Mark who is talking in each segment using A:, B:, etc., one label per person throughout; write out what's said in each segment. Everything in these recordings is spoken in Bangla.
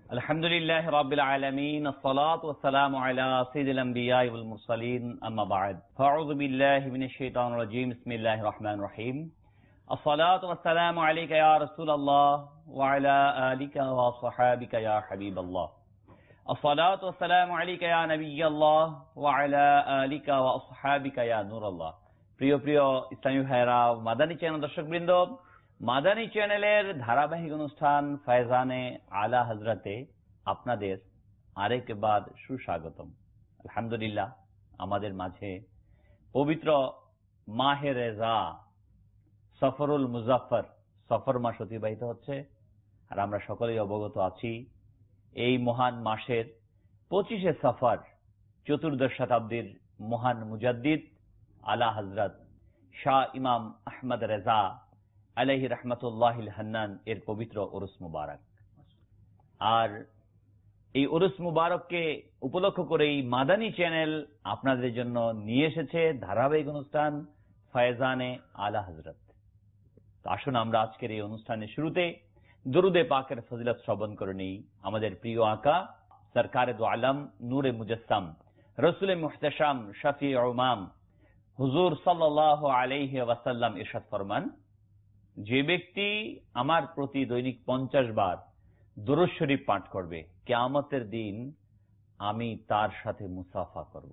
A: আলহামদুলিল্লাহ রাব্বিল আলামিন আসসালাতু ওয়াসসালামু আলা সাইয়্যিদিল আমবিয়া ওয়াল মুরসালিন আম্মা বা'দ ফাআউযু বিল্লাহি মিনাশ শাইতানির রাজীম বিসমিল্লাহির রহমানির রহিম আসসালাতু ওয়াসসালামু আলাইকা ইয়া রাসূলুল্লাহ ওয়া আলা আলিকা ওয়া সাহাবিকা ইয়া হাবিবাল্লাহ আসসালাতু ওয়াসসালামু আলাইকা ইয়া নবিয়াল্লাহ ওয়া আলা আলিকা ওয়া আসহাবিকা ইয়া নূরাল্লাহ। প্রিয় প্রিয় ইসলামী ভাইরা, মাদানী চ্যানেল দর্শকবৃন্দ, মাদানী চ্যানেলের ধারাবাহিক অনুষ্ঠান ফায়জানে আলা হযরতে আপনাদের আরেকবার সুস্বাগতম। আলহামদুলিল্লাহ, আমাদের মাঝে পবিত্র মাহে রেজা সফরুল মুজাফফর সফর মাস অতিবাহিত হচ্ছে, আর আমরা সকলেই অবগত আছি এই মহান মাসের 25শে সফর চতুর্দশ শতাব্দীর মহান মুজাদ্দিদ আলা হযরত শাহ ইমাম আহমদ রেজা আলাইহি রহমাতুল্লাহিল হান্নান এর পবিত্র উরুস মুবারক। আর এই উরুস মুবারককে উপলক্ষ করেই মাদানী চ্যানেল আপনাদের জন্য নিয়ে এসেছে ধারাবাহিক অনুষ্ঠান ফায়জানে আলা হযরত। আসুন আমরা আজকের এই অনুষ্ঠানের শুরুতে দরুদে পাকের ফজিলত শ্রবণ করে নিই। আমাদের প্রিয় আকা সরকারে দো আলম নূরে মুজাসসাম রসুল মুহতাশাম শফি উমাম হুজুর সাল্লাল্লাহু আলাইহি ওয়াসাল্লাম ইরশাদ ফরমান, যে ব্যক্তি আমার প্রতি দৈনিক 50 বার দুরূদ শরীফ পাঠ করবে, কিয়ামতের দিন আমি তার সাথে মুসাফা করব।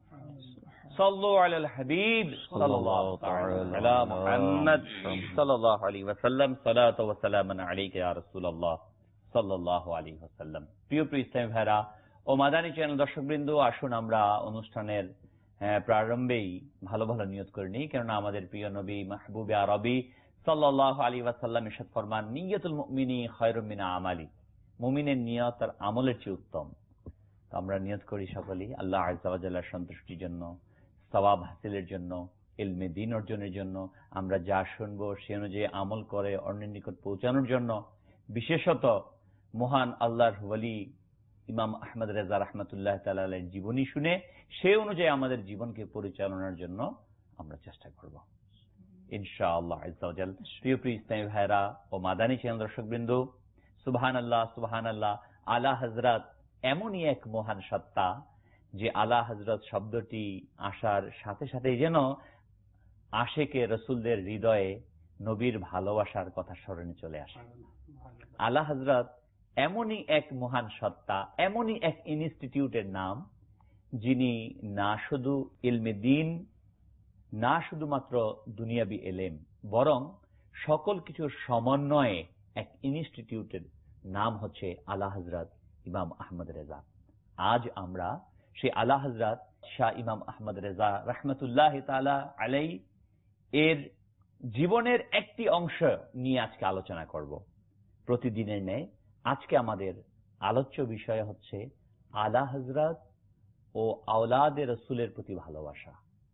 A: সাল্লু আলাল হাবিব সাল্লাল্লাহু আলা মুহাম্মদ সাল্লাল্লাহু আলাইহি ওয়াসাল্লাম সালাতু ওয়া সালামান আলাইকা ইয়া রাসূলুল্লাহ সাল্লাল্লাহু আলাইহি ওয়াসাল্লাম। প্রিয় প্রিয় ইসলামী ভাইরা ও মাদানী চ্যানেল দর্শকবৃন্দ, আসুন আমরা অনুষ্ঠানের প্রারম্ভেই ভালো ভালো নিয়ত করে নিই, কেননা আমাদের প্রিয় নবী মাহবুবে আরবি সাল্লাল্লাহু আলাইহি ওয়াসাল্লাম ইরশাদ ফরমান, নিয়তুল মুমিনি খায়রুম মিন আমালি, মুমিনের নিয়ত তার আমলের চেয়ে উত্তম। তো আমরা নিয়ত করি সকলেই আল্লাহ আযজা ওয়া জাল্লার সন্তুষ্টির জন্য, সওয়াব হাসিলের জন্য, ইলমে দ্বীন অর্জনের জন্য, আমরা যা শুনবো সে অনুযায়ী আমল করে অন্যের নিকট পৌঁছানোর জন্য, বিশেষত মহান আল্লাহর ওয়ালি ইমাম আহমদ রেজা রাহমাতুল্লাহ তাআলা আলাইহির জীবনী শুনে সে অনুযায়ী আমাদের জীবনকে পরিচালনার জন্য আমরা চেষ্টা করব ইনশাআল্লাহ আযজা ওয়া জাল। প্রিয় প্রিয় ইসলামী ভাইরা ও মাদানী চ্যানেল দর্শকবৃন্দ, সুবহানাল্লাহ সুবহানাল্লাহ, আলা হযরত এমনই এক মহান সত্তা যে আলা হযরত শব্দটি আসার সাথে সাথেই যেন আশেকে রাসূলদের হৃদয়ে নবীর ভালোবাসার কথা স্মরণে চলে আসে। আলা হযরত এমনই এক মহান সত্তা, এমনই এক ইনস্টিটিউটের নাম, যিনি না শুধু ইলমে দ্বীন, না শুধুমাত্র দুনিয়াবি এলেম, বরং সকল কিছুর সমন্বয়ে এক ইনস্টিটিউটের নাম হচ্ছে আলা হযরত ইমাম আহমদ রেজা। আজ আমরা সেই আলা হযরত শাহ ইমাম আহমদ রেজা রাহমাতুল্লাহি তাআলা আলাইহি এর জীবনের একটি অংশ নিয়ে আজকে আলোচনা করব। প্রতিদিনের ন্যায় আজকে আমাদের আলোচ্য বিষয় হচ্ছে আলা হযরত ও আওলাদে রাসূলের প্রতি ভালোবাসা।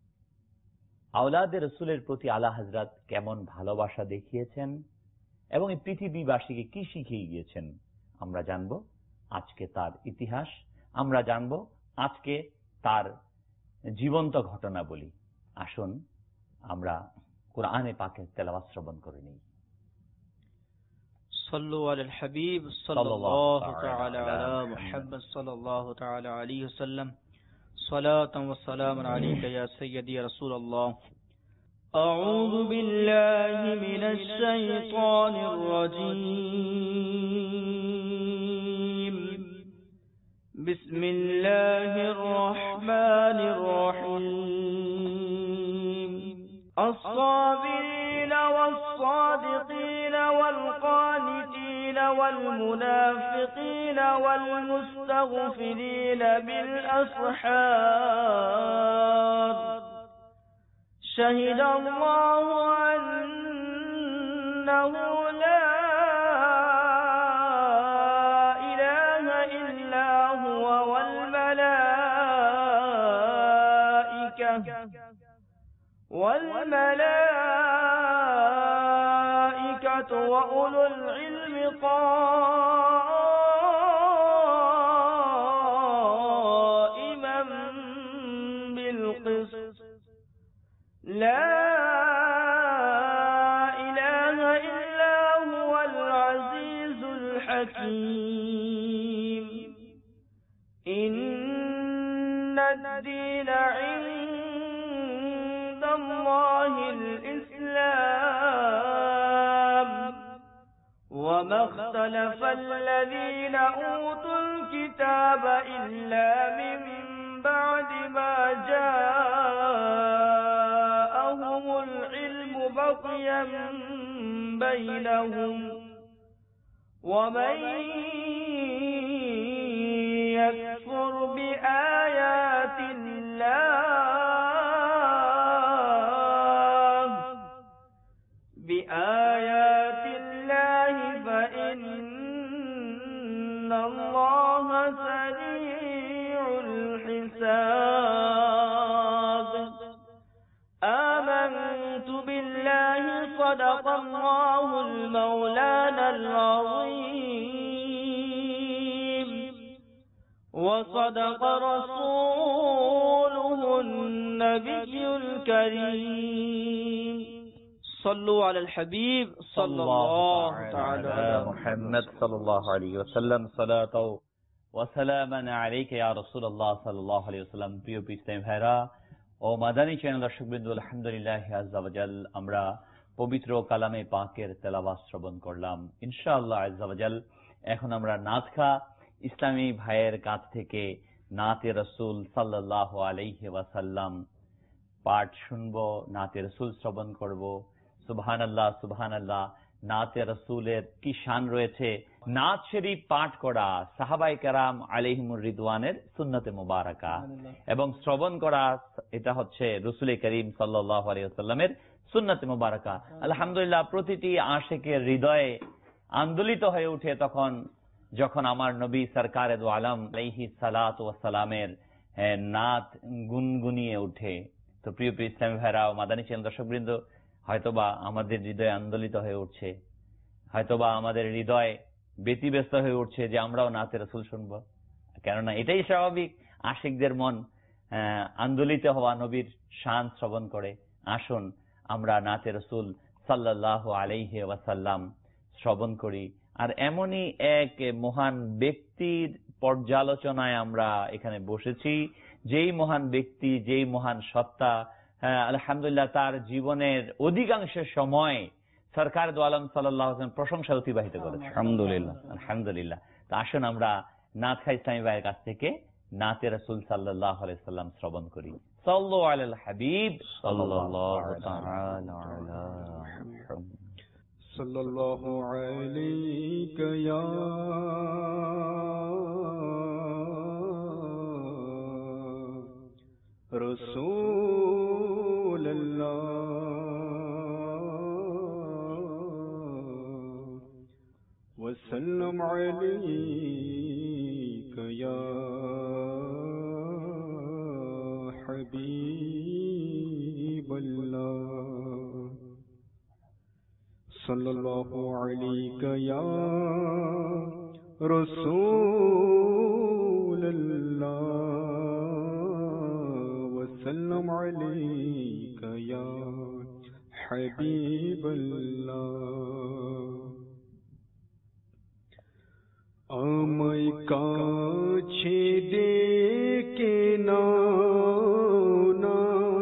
A: আওলাদে রাসূলের প্রতি আলা হযরত কেমন ভালোবাসা দেখিয়েছেন এবং এই পৃথিবীবাসীকে কি শিখিয়ে গিয়েছেন আমরা জানব আজকে তার ইতিহাস, আমরা জানব আজকে তার জীবন্ত ঘটনা বলি। আসুন আমরা কোরআনে পাকের তেলাওয়াত শ্রবণ করে নিই।
B: صلوا على الحبيب صلى الله تعالى على محمد صلى الله تعالى عليه وسلم صلاة وسلام عليك يا سيدي يا رسول الله. أعوذ بالله من الشيطان الرجيم. بسم الله الرحمن الرحيم. الصابرين والصادقين والقانتين والمنافقين والمستغفرين بالأسحار شهد الله أنه لا إله إلا هو والملائكة وأولو العلم قائما بالقسط لا إله إلا هو العزيز الحكيم. الدين عند الله الإسلام وما اختلف الذين أوتوا الكتاب إلا من بعد ما جاءهم العلم بغيا بينهم ومن يكفر بآيات الله فإن الله سريع الحساب آمنت بالله صدق الله المولانا العظيم وصدق رسوله النبي الكريم صلوا على الحبيب صلى الله تعالى على
A: محمد صلى الله عليه وسلم صلاة وسلاما عليك يا رسول الله صلى الله عليه وسلم প্রিয় ইসলামী ভাইরা ও মাদানী চ্যানেল দর্শকবৃন্দ আলহামদুলিল্লাহ আযজা ওয়াজাল আমরা পবিত্র কালামে পাকের তেলাওয়াত শ্রবণ করলাম ইনশাআল্লাহ আযজা ওয়াজাল এখন আমরা নাতখা ইসলামী ভাইয়ের কাছ থেকে নাতে রাসূল সাল্লাল্লাহু আলাইহি ওয়াসাল্লাম পাঠ শুনবো নাতে রাসূল শ্রবণ করব সুবহানাল্লাহ সুবহানাল্লাহ নাতে রাসূলের কি শান রয়েছে নাত শরীফ পাঠ করা সাহাবায়ে কেরাম আলাইহিমুর রিদওয়ানের সুন্নতে মুবারাকা এবং শ্রবণ করা এটা হচ্ছে রাসূল করিম সাল্লাল্লাহু আলাইহি ওয়াসাল্লামের সুন্নতে মুবারাকা আলহামদুলিল্লাহ প্রতিটি আশিকের হৃদয়ে আন্দোলিত হয়ে ওঠে তখন যখন আমার নবী সরকারে দু আলম আলাইহিস সালাতু ওয়াস সালামের নাত গুনগুনিয়ে ওঠে তো প্রিয় ইসলামী ভাইরা ও মাদানী চ্যানেল দর্শকবৃন্দ হয়তোবা আমাদের হৃদয় আন্দোলিত হয়ে উঠছে হয়তোবা আমাদের হৃদয় ব্যতিব্যস্ত হয়ে উঠছে যে আমরাও নাতে রাসূল শুনবো কেননা এটাই স্বাভাবিক আশিকদের মন আন্দোলিত হওয়া নবীর শান শ্রবণ করে আসুন আমরা নাতে রাসূল সাল্লাল্লাহু আলাইহি ওয়াসাল্লাম শ্রবণ করি আর এমনই এক মহান ব্যক্তির পর্যালোচনায় আমরা এখানে বসেছি যেই মহান ব্যক্তি যেই মহান সত্তা আলহামদুলিল্লাহ তার জীবনের অধিকাংশ সময় সরকার দু আলম সাল্লাল্লাহু আলাইহি ওয়াসাল্লাম প্রশংসা অতিবাহিত করেছে আলহামদুলিল্লাহ আলহামদুলিল্লাহ তো আসুন আমরা নাতখা ইসলামী ভাইয়ের কাছ থেকে নাতে রাসূল সাল্লাল্লাহু আলাইহি ওয়াসাল্লাম শ্রবণ করি সাল্লু আলাল হাবিব সাল্লাল্লাহু তাআলা আলা মুহাম্মদ
C: সাল্লাল্লাহু আলাইকা ইয়া রাসূলুল্লাহ ওয়া সাল্লাম আলাইকা ইয়া হাবিবাল্লাহ সাল্লাল্লাহু আলাইকা ইয়া রাসূলুল্লাহ ওয়া সাল্লাম আলাইকা ইয়া হাবিবাল্লাহ আমায় কাছে ডেকে নাও না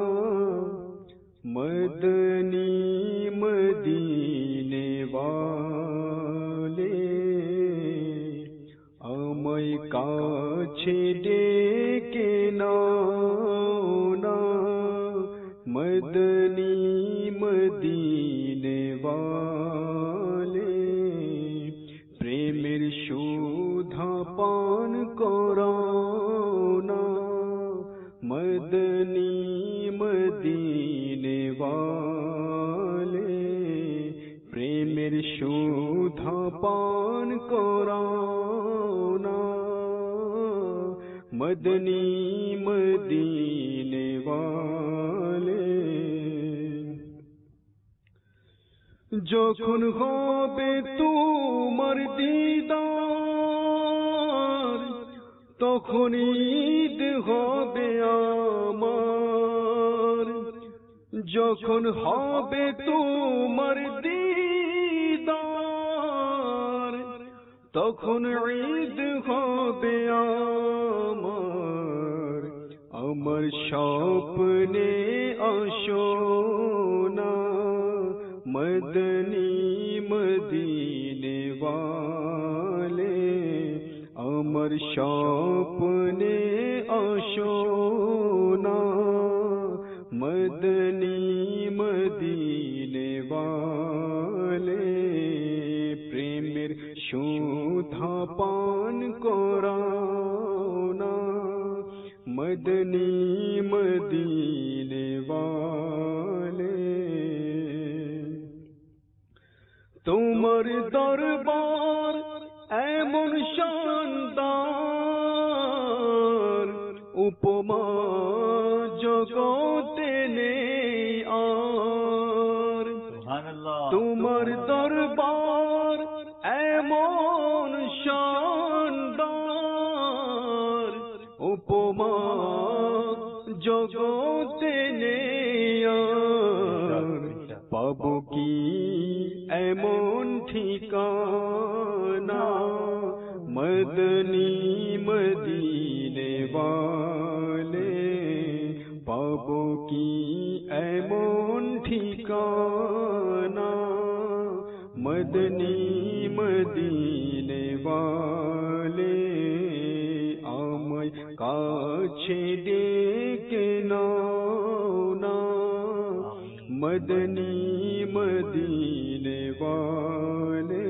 C: মদনী মদিনে ওয়ালে আমায় কাছে ডেকে নাও না মদনী মদিনে ওয়ালে প্রেমের সুধা পান করাও না মদনী মদিনে ওয়ালে প্রেমের সুধা পান করাও না মদনী মদিনে ওয়ালে যখন হবে তোমার দিদার তখন ঈদ হবে আমার যখন হবে তোমার দিদার তখন ঈদ হবে আমার আমার স্বপ্নে আসো না মদনী মদিনে ওয়ালে, আমার স্বপ্নে আসো না মদনী মদিনে ওয়ালে, প্রেমের সুধা পান করাও না মদনী মদিনে ওয়ালে। তোমার দরবার এমন শানদার, উপমা জগতে নেই আর। তোমার দরবার এমন শানদার, উপমা জগতে নেই আর। পাবো কি এমন ঠিকানা মদনী মদিনে ওয়ালে, পাবো কি এমন ঠিকানা মদনী মদিনে ওয়ালে, আমায় কাছে ডেকে নাও না মদনী মদিনে ওয়ালে।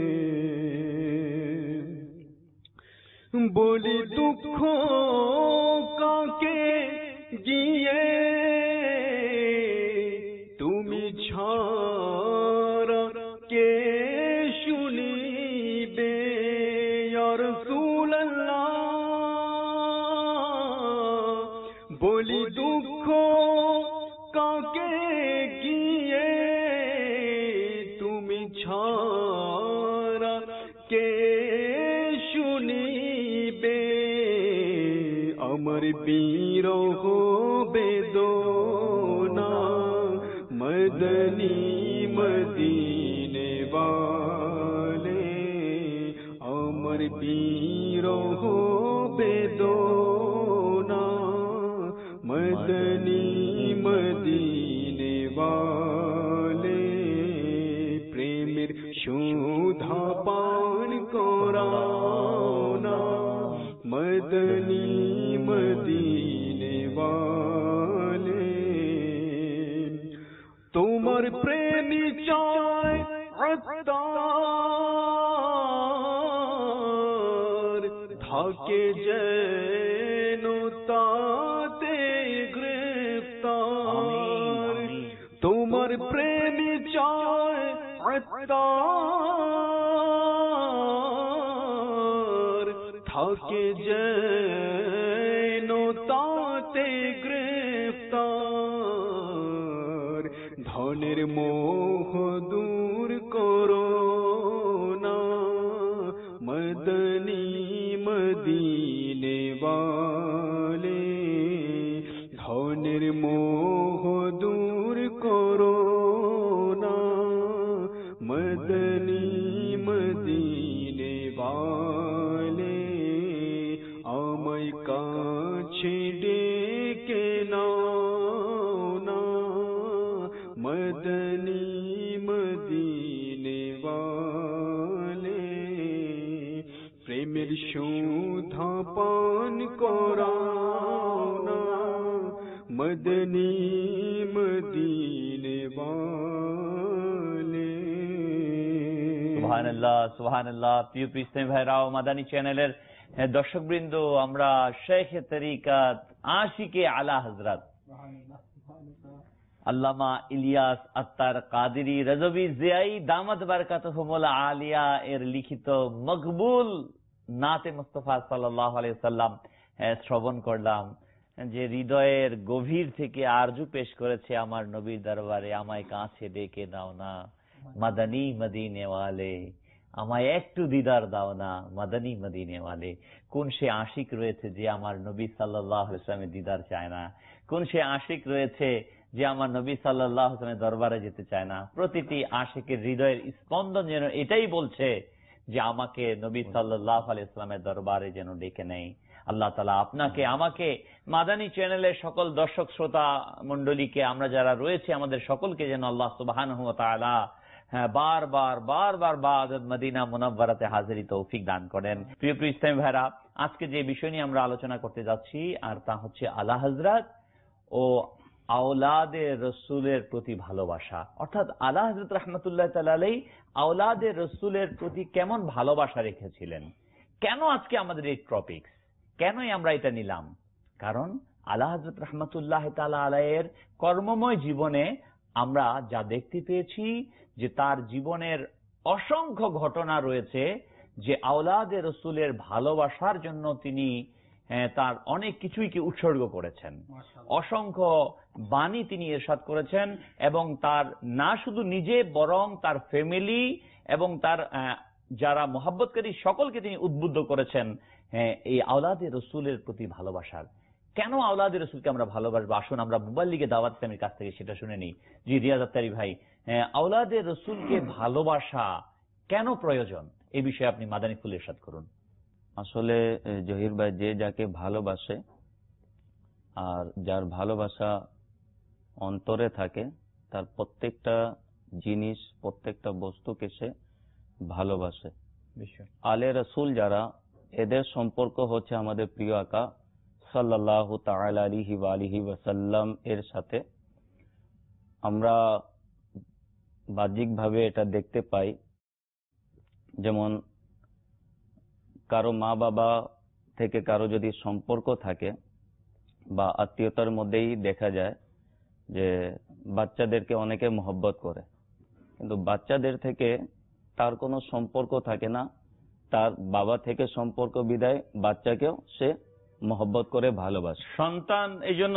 C: বলি দুঃখ কাকে গিয়ে তুমি ছাড়া কে শুনিবে ইয়া রাসূলুল্লাহ। বলি দুঃখ কাকে গিয়ে তুমি ছাড়া কে শুনিবে, আমার বিরহ বেদনা মদনী মদিনে ওয়ালে, আমার বিরহ বেদনা মদনী মদিনে ওয়ালে, প্রেমের সুধা পান করাও না মদনী মদিনে ওয়ালে। তোমার প্রেমী চায় আত্মার, থাকে যেন তাতে গ্রেফতার। তোমার প্রেমী চায় আত্মার, থাকে যেন তাতে গ্রেফতার। ধনের মোহ দূর করো না মদনী মদিনে ওয়ালে, ধনের মোহ দূর করো না মদনী মদিনে ওয়ালে, আমায় কাছে ডেকে নাও না মদনী মদিনে ওয়ালে, প্রেমের সুধা পান করাও না মদনী মদিনে ওয়ালে।
A: সুবহানাল্লাহ সুবহানাল্লাহ। প্রিয় ইসলামী ভাইরাও, মাদানী চ্যানেলের দর্শকবৃন্দ, আমরা শেখ তরিকাত আশিকে আলা হযরত আল্লামা ইলিয়াস আত্তার কাদেরী রজবী জিয়াই দামাত বারাকাতুহুমুল আলিয়া এর লিখিত মকবুল নাতে মুস্তাফা সাল্লাল্লাহু আলাইহি ওয়াসাল্লাম শ্রবণ করলাম, যে হৃদয়ের গভীর থেকে আরজু পেশ করেছে আমার নবীর দরবারে, আমায় কাছে ডেকে নাও না মাদানী মদিনে ওয়ালে, আমায় একটু দিদার দাও না মাদানী মদিনে ওয়ালে। কোন সে আশিক রয়েছে যে আমার নবী সাল্লাল্লাহু আলাইহি ওয়াসাল্লামের দিদার চায় না? কোন সে আশিক রয়েছে যে আমার নবী সাল্লাল্লাহু আলাইহি ওয়াসাল্লামের দরবারে যেতে চায় না? প্রতিটি আশিকের হৃদয়ের স্পন্দন যেন এটাই বলছে যে আমাকে নবী সাল্লাল্লাহু আলাইহি ওয়াসাল্লামের দরবারে যেন ডেকে নেয়। আল্লাহ তাআলা আপনাকে, আমাকে, মাদানী চ্যানেলের সকল দর্শক শ্রোতা মণ্ডলীকে, আমরা যারা রয়েছে আমাদের সকলকে যেন আল্লাহ সুবহানাহু ওয়া তাআলা বারবার মদিনা মুনাওয়ারাতে হাজিরি তৌফিক দান করেন। প্রিয় ইসলামী ভাইরা, আজকে যে বিষয় নিয়ে আমরা আলোচনা করতে যাচ্ছি আর তা হচ্ছে আলা হযরত ও আওলাদে রসুলের প্রতি ভালোবাসা। অর্থাৎ আলা হযরত রাহমাতুল্লাহ তাআলা আলাইহি আওলাদে রসুলের প্রতি কেমন ভালোবাসা রেখেছিলেন। কেন আজকে আমাদের এই টপিকস, কেনই আমরা এটা নিলাম? কারণ আলা হযরত রাহমাতুল্লাহ তাআলা আলাইহির কর্মময় জীবনে আমরা যা দেখতে পেয়েছি যে তার জীবনের অসংখ্য ঘটনা রয়েছে যে আওলাদে রসুলের ভালোবাসার জন্য তিনি তার অনেক কিছুই কি উৎসর্গ করেছেন, অসংখ্য বাণী তিনি ইরশাদ করেছেন, এবং তার না শুধু নিজে বরং তার ফ্যামিলি এবং তার যারা মহব্বতকারী সকলকে তিনি উদ্বুদ্ধ করেছেন এই আওলাদে রসুলের প্রতি ভালোবাসার। কেন আওলাদে রসুলকে আমরা ভালোবাসবো? আসুন আমরা মুবাল্লিগে দাওয়াত ইসলামের কাছ থেকে সেটা শুনে নিই। জি রিয়াজ আত্তারি ভাই, আওলাদে রসুলকে ভালোবাসা কেন প্রয়োজন, এই বিষয়ে আপনি মাদানী ফুল ইরশাদ করুন।
D: আসলে জহির ভাই, যে যাকে ভালোবাসে আর যার ভালোবাসা অন্তরে থাকে তার প্রত্যেকটা জিনিস, প্রত্যেকটা বস্তুকে সে ভালোবাসে। আলে রসুল যারা, এদের সম্পর্ক হচ্ছে আমাদের প্রিয় আকা সাল্লাল্লাহু তাআলা আলাইহি ওয়া আলিহি ওয়াসাল্লাম এর সাথে। আমরা বাহ্যিকভাবে এটা দেখতে পাই, যেমন কারো মা বাবা থেকে কারো যদি সম্পর্ক থাকে বা আত্মীয়তার মধ্যেই দেখা যায় যে বাচ্চাদেরকে অনেকে মহব্বত করে, কিন্তু বাচ্চাদের থেকে তার কোনো সম্পর্ক থাকে না, তার বাবা থেকে সম্পর্ক বিদায় বাচ্চাকেও সে মহব্বত করে ভালোবাসে।
A: সন্তান এই জন্য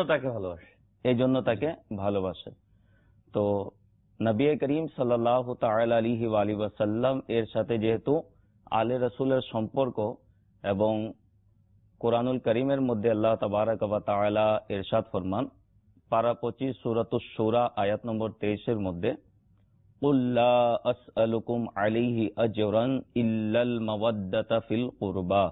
A: তাকে ভালোবাসে। তো নবী করিম সাল্লাল্লাহু তাআলা আলাইহি ওয়া আলিহি ওয়াসাল্লাম এর সাথে যেহেতু আলে রাসূলের সম্পর্ক, এবং কোরআনুল কারীমের মধ্যে আল্লাহ তাবারাক ওয়া তাআলা ইরশাদ ফরমান পারা 25 সূরাতুশ শূরা আয়াত নম্বর 23 এর মধ্যে, কুল লা আসআলুকুম আলাইহি আজরান ইল্লাল মাওয়াদ্দাতা ফিল কুরবা,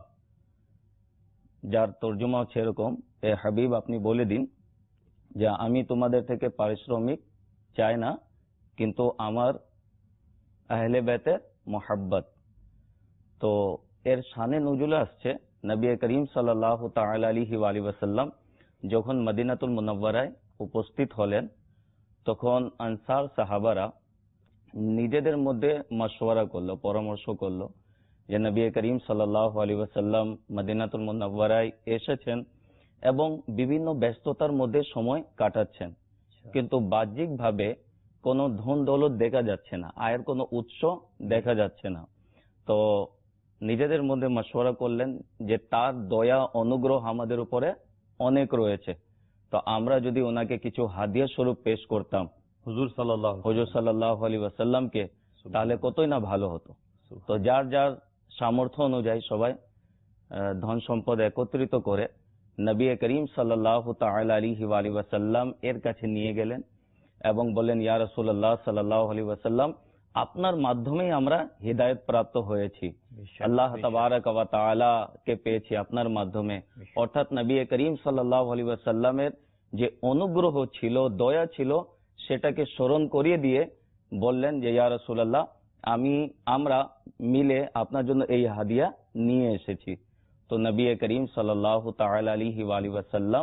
A: যার তর্জমা হচ্ছে এরকম, এ হাবিব আপনি বলে দিন যে আমি তোমাদের থেকে পারিশ্রমিক চাই না, কিন্তু আমার আহলে বাইতের মোহাব্বত। তো এর শানে নুজুলে আসছে নবী করিম সাল্লাল্লাহু তাআলা আলাইহি ওয়া আলিহি ওয়াসাল্লাম যখন মদিনাতুল মুনাওয়ারায় উপস্থিত হলেন, তখন আনসার সাহাবারা নিজেদের মধ্যে মাশওয়ারা করলো, পরামর্শ করলো যে নবী করিম সাল্লাল্লাহু আলাইহি ওয়াসাল্লাম মদিনাতুল মুনাওয়ারায় এসেছেন এবং বিভিন্ন ব্যস্ততার মধ্যে সময় কাটাচ্ছেন, কিন্তু বাহ্যিকভাবে কোনো ধন দৌলত দেখা যাচ্ছে না, আয়ের কোনো উৎস দেখা যাচ্ছে না। তো নিজেদের মধ্যে মাশওয়ারা করলেন যে তার দয়া অনুগ্রহ আমাদের উপরে অনেক রয়েছে, তো আমরা যদি ওনাকে কিছু হাদিয়া স্বরূপ পেশ করতাম হুজুর সাল্লাল্লাহু আলাইহি ওয়াসাল্লামকে, তাহলে কতই না ভালো হতো। তো যার যার সামর্থ্য অনুযায়ী সবাই ধন সম্পদ একত্রিত করে নবী করিম সাল্লাল্লাহু তাআলা আলাইহি ওয়া আলিহি ওয়াসাল্লাম এর কাছে নিয়ে গেলেন এবং বললেন, ইয়া রাসূলুল্লাহ সাল্লাল্লাহু আলাইহি ওয়াসাল্লাম, আপনার মাধ্যমেই আমরা হিদায়াত প্রাপ্ত হয়েছি, আল্লাহ তাবারাক ওয়া তাআলা কে পেয়েছি আপনার মাধ্যমে। অর্থাৎ নবী করিম সাল্লাল্লাহু আলাইহি ওয়াসাল্লামের যে অনুগ্রহ ছিল, দয়া ছিল, সেটাকে স্মরণ করিয়ে দিয়ে বললেন যে ইয়া রাসূলুল্লাহ, আমরা মিলে আপনার জন্য এই হাদিয়া নিয়ে এসেছি। তো নবী করিম সাল্লাল্লাহু তাআলা আলাইহি ওয়া আলিহি ওয়াসাল্লাম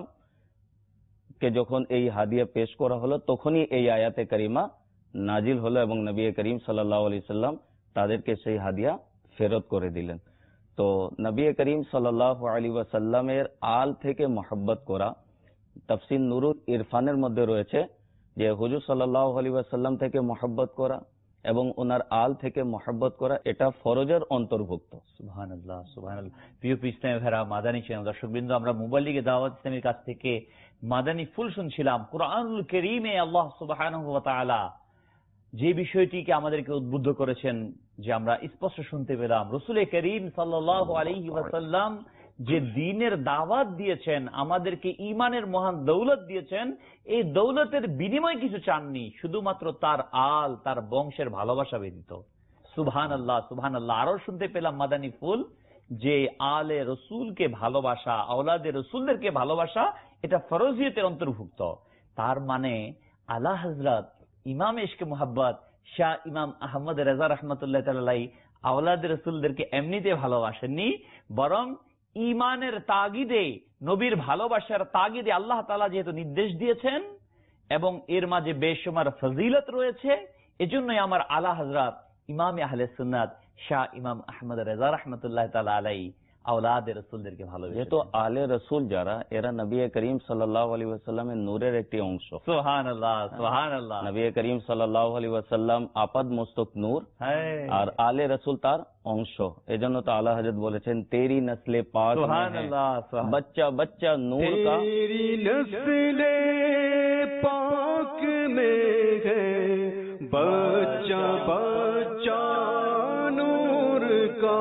A: কে যখন এই হাদিয়া পেশ করা হলো, তখনই এই আয়াতে কারিমা নাজিল হলো এবং নবী করিম সাল্লাল্লাহু আলাইহি ওয়াসাল্লাম তাদেরকে সেই হাদিয়া ফেরত করে দিলেন। তো নবী করিম সাল্লাল্লাহু আলাইহি ওয়াসাল্লামের আল থেকে মহব্বত করা, তাফসীর নুরুল ইরফানের মধ্যে রয়েছে যে হুজুর সাল্লাল্লাহু আলাইহি ওয়াসাল্লাম থেকে মহব্বত করা এবং ওনার আল থেকে মহব্বত করা এটা ফরজের অন্তর্ভুক্ত। সুবহানাল্লাহ, সুবহানাল্লাহ। প্রিয় ইসলামী ভাইরা, মাদানী চ্যানেল দর্শকবৃন্দ, আমরা মুবাল্লিগে দাওয়াত ইসলামের কাছ থেকে মাদানী ফুল শুনছিলাম। কুরআনুল কারীমে আল্লাহ সুবহানাহু ওয়া তাআলা যে বিষয়টিকে আমাদেরকে উদ্বুদ্ধ করেছেন, যে আমরা স্পষ্ট শুনতে পেলাম, রাসূল করিম সাল্লাল্লাহু আলাইহি ওয়াসাল্লাম যে দ্বীনের দাওয়াত দিয়েছেন, আমাদেরকে ঈমানের মহান দৌলত দিয়েছেন, এই দৌলতের বিনিময় কিছু চাননি, শুধুমাত্র তার আল, তার বংশের ভালোবাসা ব্যতীত। সুবহানাল্লাহ সুবহানাল্লাহ। আরো শুনতে পেলাম মাদানী ফুল যে আলে রসুলকে ভালোবাসা, আওলাদে রসুলদেরকে ভালোবাসা এটা ফরজিয়তের অন্তর্ভুক্ত। তার মানে আলা হযরত ইমাম ইশকে মুহাব্বত শাহ ইমাম আহমদ রেজা রহমতুল্লাহ তাআলা আওলাদে রসুলদেরকে এমনিতে ভালোবাসেননি, বরং ইমানের তাগিদে, নবীর ভালোবাসার তাগিদে আল্লাহ তাআলা যেহেতু নির্দেশ দিয়েছেন এবং এর মাঝে বেশুমার ফজিলত রয়েছে, এজন্যই আমার আলা হযরত ইমাম আহলে সুন্নাত শাহ ইমাম আহমদ রেজা রহমতুল্লাহ তাআলা আলাইহি আওলাদে রাসূলদেরকে ভালোবাসেন।
D: যেহেতু আলে রাসূল যারা, এরা নবী করিম সাল্লাল্লাহু আলাইহি ওয়াসাল্লামের নূরের একটি অংশ।
A: সুবহানাল্লাহ সুবহানাল্লাহ।
D: নবী করিম সাল্লাল্লাহু আলাইহি ওয়াসাল্লাম আপাদ মস্তক নূর, আর আলে রাসূল তার অংশ। এজন্য তো আলা হযরত বলেছেন তেরি নসলে পাক
A: সুবহানাল্লাহ
D: বচ্চা বচ্চা নূর কা,
C: तेरी नस्ले पाक में है बच्चा बच्चा नूर का,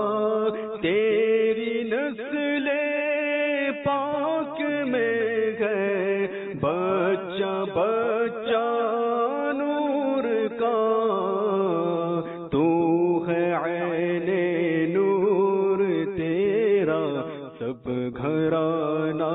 C: तेरी नस्ले पाक में है बच्चा बच्चा नूर का, तू है ऐने नूर तेरा सब घराना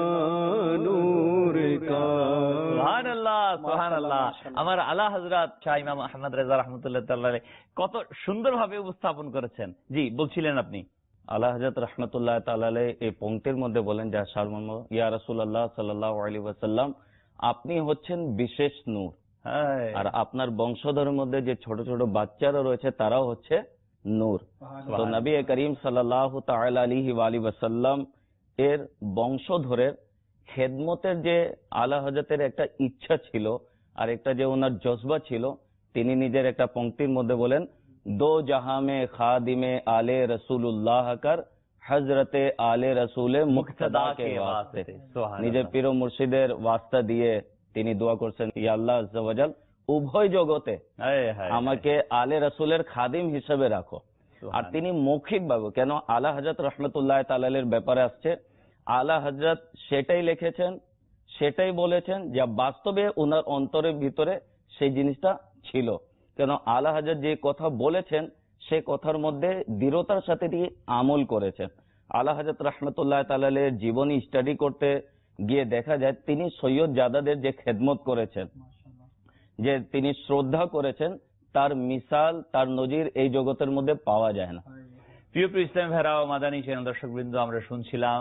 C: नूर का।
A: সুবহানাল্লাহ সুবহানাল্লাহ। আমার আলা হযরত শাহ ইমাম আহমদ রেজা রহমতুল্লাহ তাআলা কত সুন্দরভাবে উপস্থাপন করেছেন। জি, বলছিলেন আপনি।
D: আলা হযরত রাহমাতুল্লাহ তাআলা আলাইহি এই পংক্তির মধ্যে বলেন যে সারমর্ম, ইয়া রাসূলুল্লাহ সাল্লাল্লাহু আলাইহি ওয়াসাল্লাম, আপনি হচ্ছেন বিশেষ নূর, আর আপনার বংশধরের মধ্যে যে ছোট ছোট বাচ্চারা রয়েছে তারাও হচ্ছে নূর। তো নবী করিম সাল্লাল্লাহু তাআলা আলাইহি ওয়াসাল্লাম এর বংশধরের খেদমতের যে আলা হযরতের একটা ইচ্ছা ছিল আর একটা যে ওনার জজবা ছিল, তিনি নিজের একটা পংক্তির মধ্যে বলেন, দো জাহাঁ মে খাদিমে আলে রসুলুল্লাহ কর হযরতে আলে রসুলে মুক্তদা কে ওয়াস্তে। নিজের পীর ও মুর্শিদের ওয়াস্তা দিয়ে তিনি দোয়া করছেন, ইয়া আল্লাহ আযজা ওয়া জাল, উভয় জগতে আমাকে আলে রসুলের খাদিম হিসেবে রাখো। আর তিনি মৌখিকভাবে, কেন আলা হযরত রাহমাতুল্লাহ তাআলা এর ব্যাপারে আসছে, আলা হযরত সেটাই লিখেছেন, সেটাই বলেছেন যা বাস্তবে ওনার অন্তরের ভিতরে সেই জিনিসটা ছিল। কেন আলা হযরত যে কথা বলেছেন সে কথার মধ্যে দৃঢ়তার সাথে দিয়ে আমল করেছেন। আলা হযরত রাহমাতুল্লাহ তাআলা এর জীবনী স্টাডি করতে গিয়ে দেখা যায় তিনি সৈয়দ জাদাদের যে খেদমত করেছেন, যে তিনি শ্রদ্ধা করেছেন, তার মিসাল, তার নজির এই জগতের মধ্যে পাওয়া যায় না।
A: প্রিয় প্রিয় ইসলাম ভাইরা ও মাদানী চ্যানেল দর্শক বৃন্দ, আমরা শুনছিলাম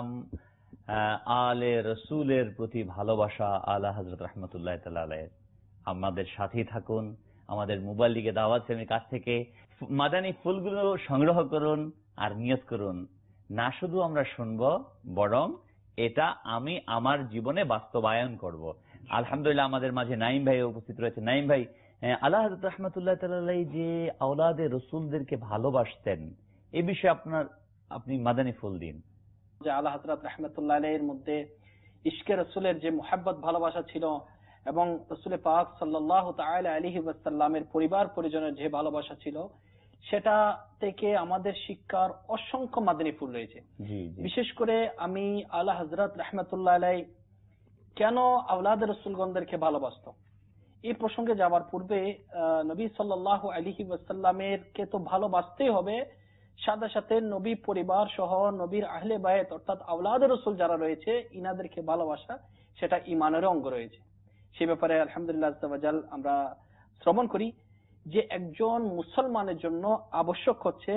A: আলে রসুলের প্রতি ভালোবাসা আলা হযরত রাহমাতুল্লাহ তাআলা আলাইহি। আমাদের সাথেই থাকুন, আমাদের মোবাইল দিকে দাওয়াত সেমির কাছ থেকে মাদানী ফুলগুলো সংগ্রহ করুন আর নিয়ত করুন, না শুধু আমরা শুনবো, বরং এটা আমি আমার জীবনে বাস্তবায়ন করব। আলহামদুলিল্লাহ আমাদের মাঝে নাইম ভাই উপস্থিত রয়েছে। নাইম ভাই, আলা হযরত রাহমাতুল্লাহ তাআলা আলাইহি যে আওলাদে রসুলদেরকে ভালোবাসতেন, এই বিষয়ে আপনি মাদানী ফুল দিন।
B: যে আলা হযরত রাহমাতুল্লাহ আলাইহির মধ্যে ইশকে রাসূলের যে মুহাব্বত ভালোবাসা ছিল এবং রাসূল পাক সাল্লাল্লাহু তাআলা আলাইহি ওয়াসাল্লামের পরিবার পরিজনের যে ভালোবাসা ছিল, সেটা থেকে আমাদের শিক্ষার অসংখ্য মাদানী ফুল রয়েছে। বিশেষ করে আমি আলা হযরত রাহমাতুল্লাহ আলাইহি কেন আওলাদে রাসূলগণদেরকে ভালোবাসতো এই প্রসঙ্গে যাওয়ার পূর্বে নবী সাল্লাল্লাহু আলাইহি ওয়াসাল্লামের কে তো ভালোবাসতেই হবে, সাথে সাথে নবী পরিবার সহ নবীর আহলে বায়ত অর্থাৎ আওলাদে রাসূল যারা রয়েছে ইনাদেরকে ভালোবাসা সেটা ঈমানের অঙ্গ রয়েছে। সে ব্যাপারে আলহামদুলিল্লাহ আযজা ওয়া জাল আমরা শ্রবণ করি যে একজন মুসলমানের জন্য আবশ্যক হচ্ছে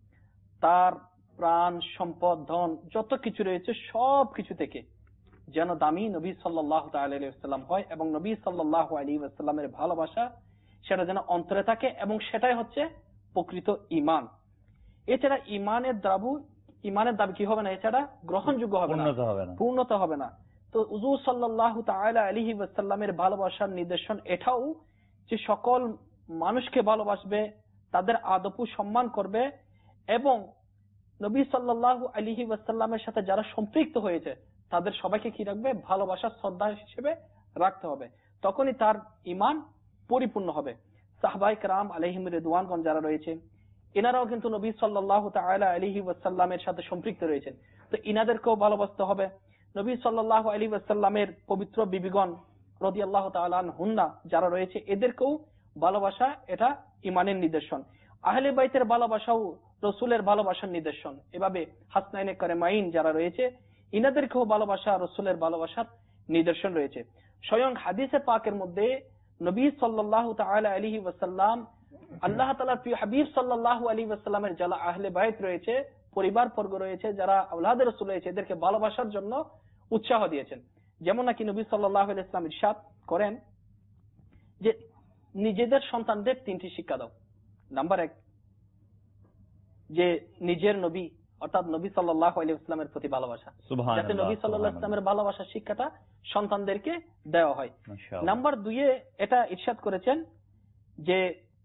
B: তার প্রাণ, সম্পদ, ধন যত কিছু রয়েছে সব কিছু থেকে যেন দামি নবী সাল্লাল্লাহু তাআলা আলাইহি ওয়াসাল্লাম হয় এবং নবী সাল্লাল্লাহু আলাইহি ওয়াসাল্লামের ভালোবাসা সেটা যেন অন্তরে থাকে এবং সেটাই হচ্ছে প্রকৃত ঈমান। এছাড়া ঈমানের দাবি কি হবে না, এছাড়া গ্রহণযোগ্য হবে না, পূর্ণতা হবে না। তো হুজুর সাল্লাল্লাহু তাআলা আলাইহি ওয়াসাল্লামের ভালোবাসার নিদর্শন এটাও যে সকল মানুষকে ভালোবাসবে, তাদের আদব সম্মান করবে এবং নবী সাল্লাল্লাহু আলাইহি ওয়াসাল্লামের সাথে যারা সম্পৃক্ত হয়েছে তাদের সবাইকে কি রাখবে, ভালোবাসা, শ্রদ্ধা হিসেবে রাখতে হবে। তখনই তার ঈমান পরিপূর্ণ হবে। সাহাবায়ে কেরাম আলাইহিম রিদওয়ানগণ যারা রয়েছে এনারাও কিন্তু নবী সাল্লাল্লাহু তাআলা আলাইহি ওয়াসাল্লামের সাথে সম্পৃক্ত রয়েছেন। তো ইনাদেরকেও ভালোবাসতে হবে। নবী সাল্লাল্লাহু আলাইহি ওয়াসাল্লামের পবিত্র বিবিগণ রাদিয়াল্লাহু তাআলা আনহুন্না যারা রয়েছে এদেরকেও ভালোবাসা, এটা ঈমানের নিদর্শন। আহলে বাইতের ভালোবাসাও রসুলের ভালোবাসার নিদর্শন। এভাবে হাসনাইনে কারেমাইন যারা রয়েছে ইনাদেরকেও ভালোবাসা রসুলের ভালোবাসার নিদর্শন রয়েছে। স্বয়ং হাদিসে পাকের মধ্যে নবী সাল্লাল্লাহু তাআলা আলাইহি ওয়াসাল্লাম আল্লাহ তাআলার প্রিয় হাবিব সাল্লাল্লাহু আলাইহি ওয়াসাল্লামের যারা আহলে বাইত রয়েছে, পরিবার বর্গ রয়েছে, যারা আওলাদে রাসূল রয়েছে, এদেরকে ভালোবাসার জন্য উৎসাহ দিয়েছেন। যেমন নাকি নবী সাল্লাল্লাহু আলাইহি ওয়াসাল্লাম ইরশাদ করেন যে নিজেদের সন্তানদের তিনটি শিক্ষা দাও। নাম্বার 1, যে নিজের নবী অর্থাৎ নবী সাল্লাল্লাহু আলাইহি ওয়াসাল্লামের প্রতি ভালোবাসা, যাতে নবী সাল্লাল্লাহু আলাইহি ওয়াসাল্লামের ভালোবাসার শিক্ষাটা সন্তানদেরকে দেওয়া হয়। নাম্বার 2 এটা ইরশাদ করেছেন যে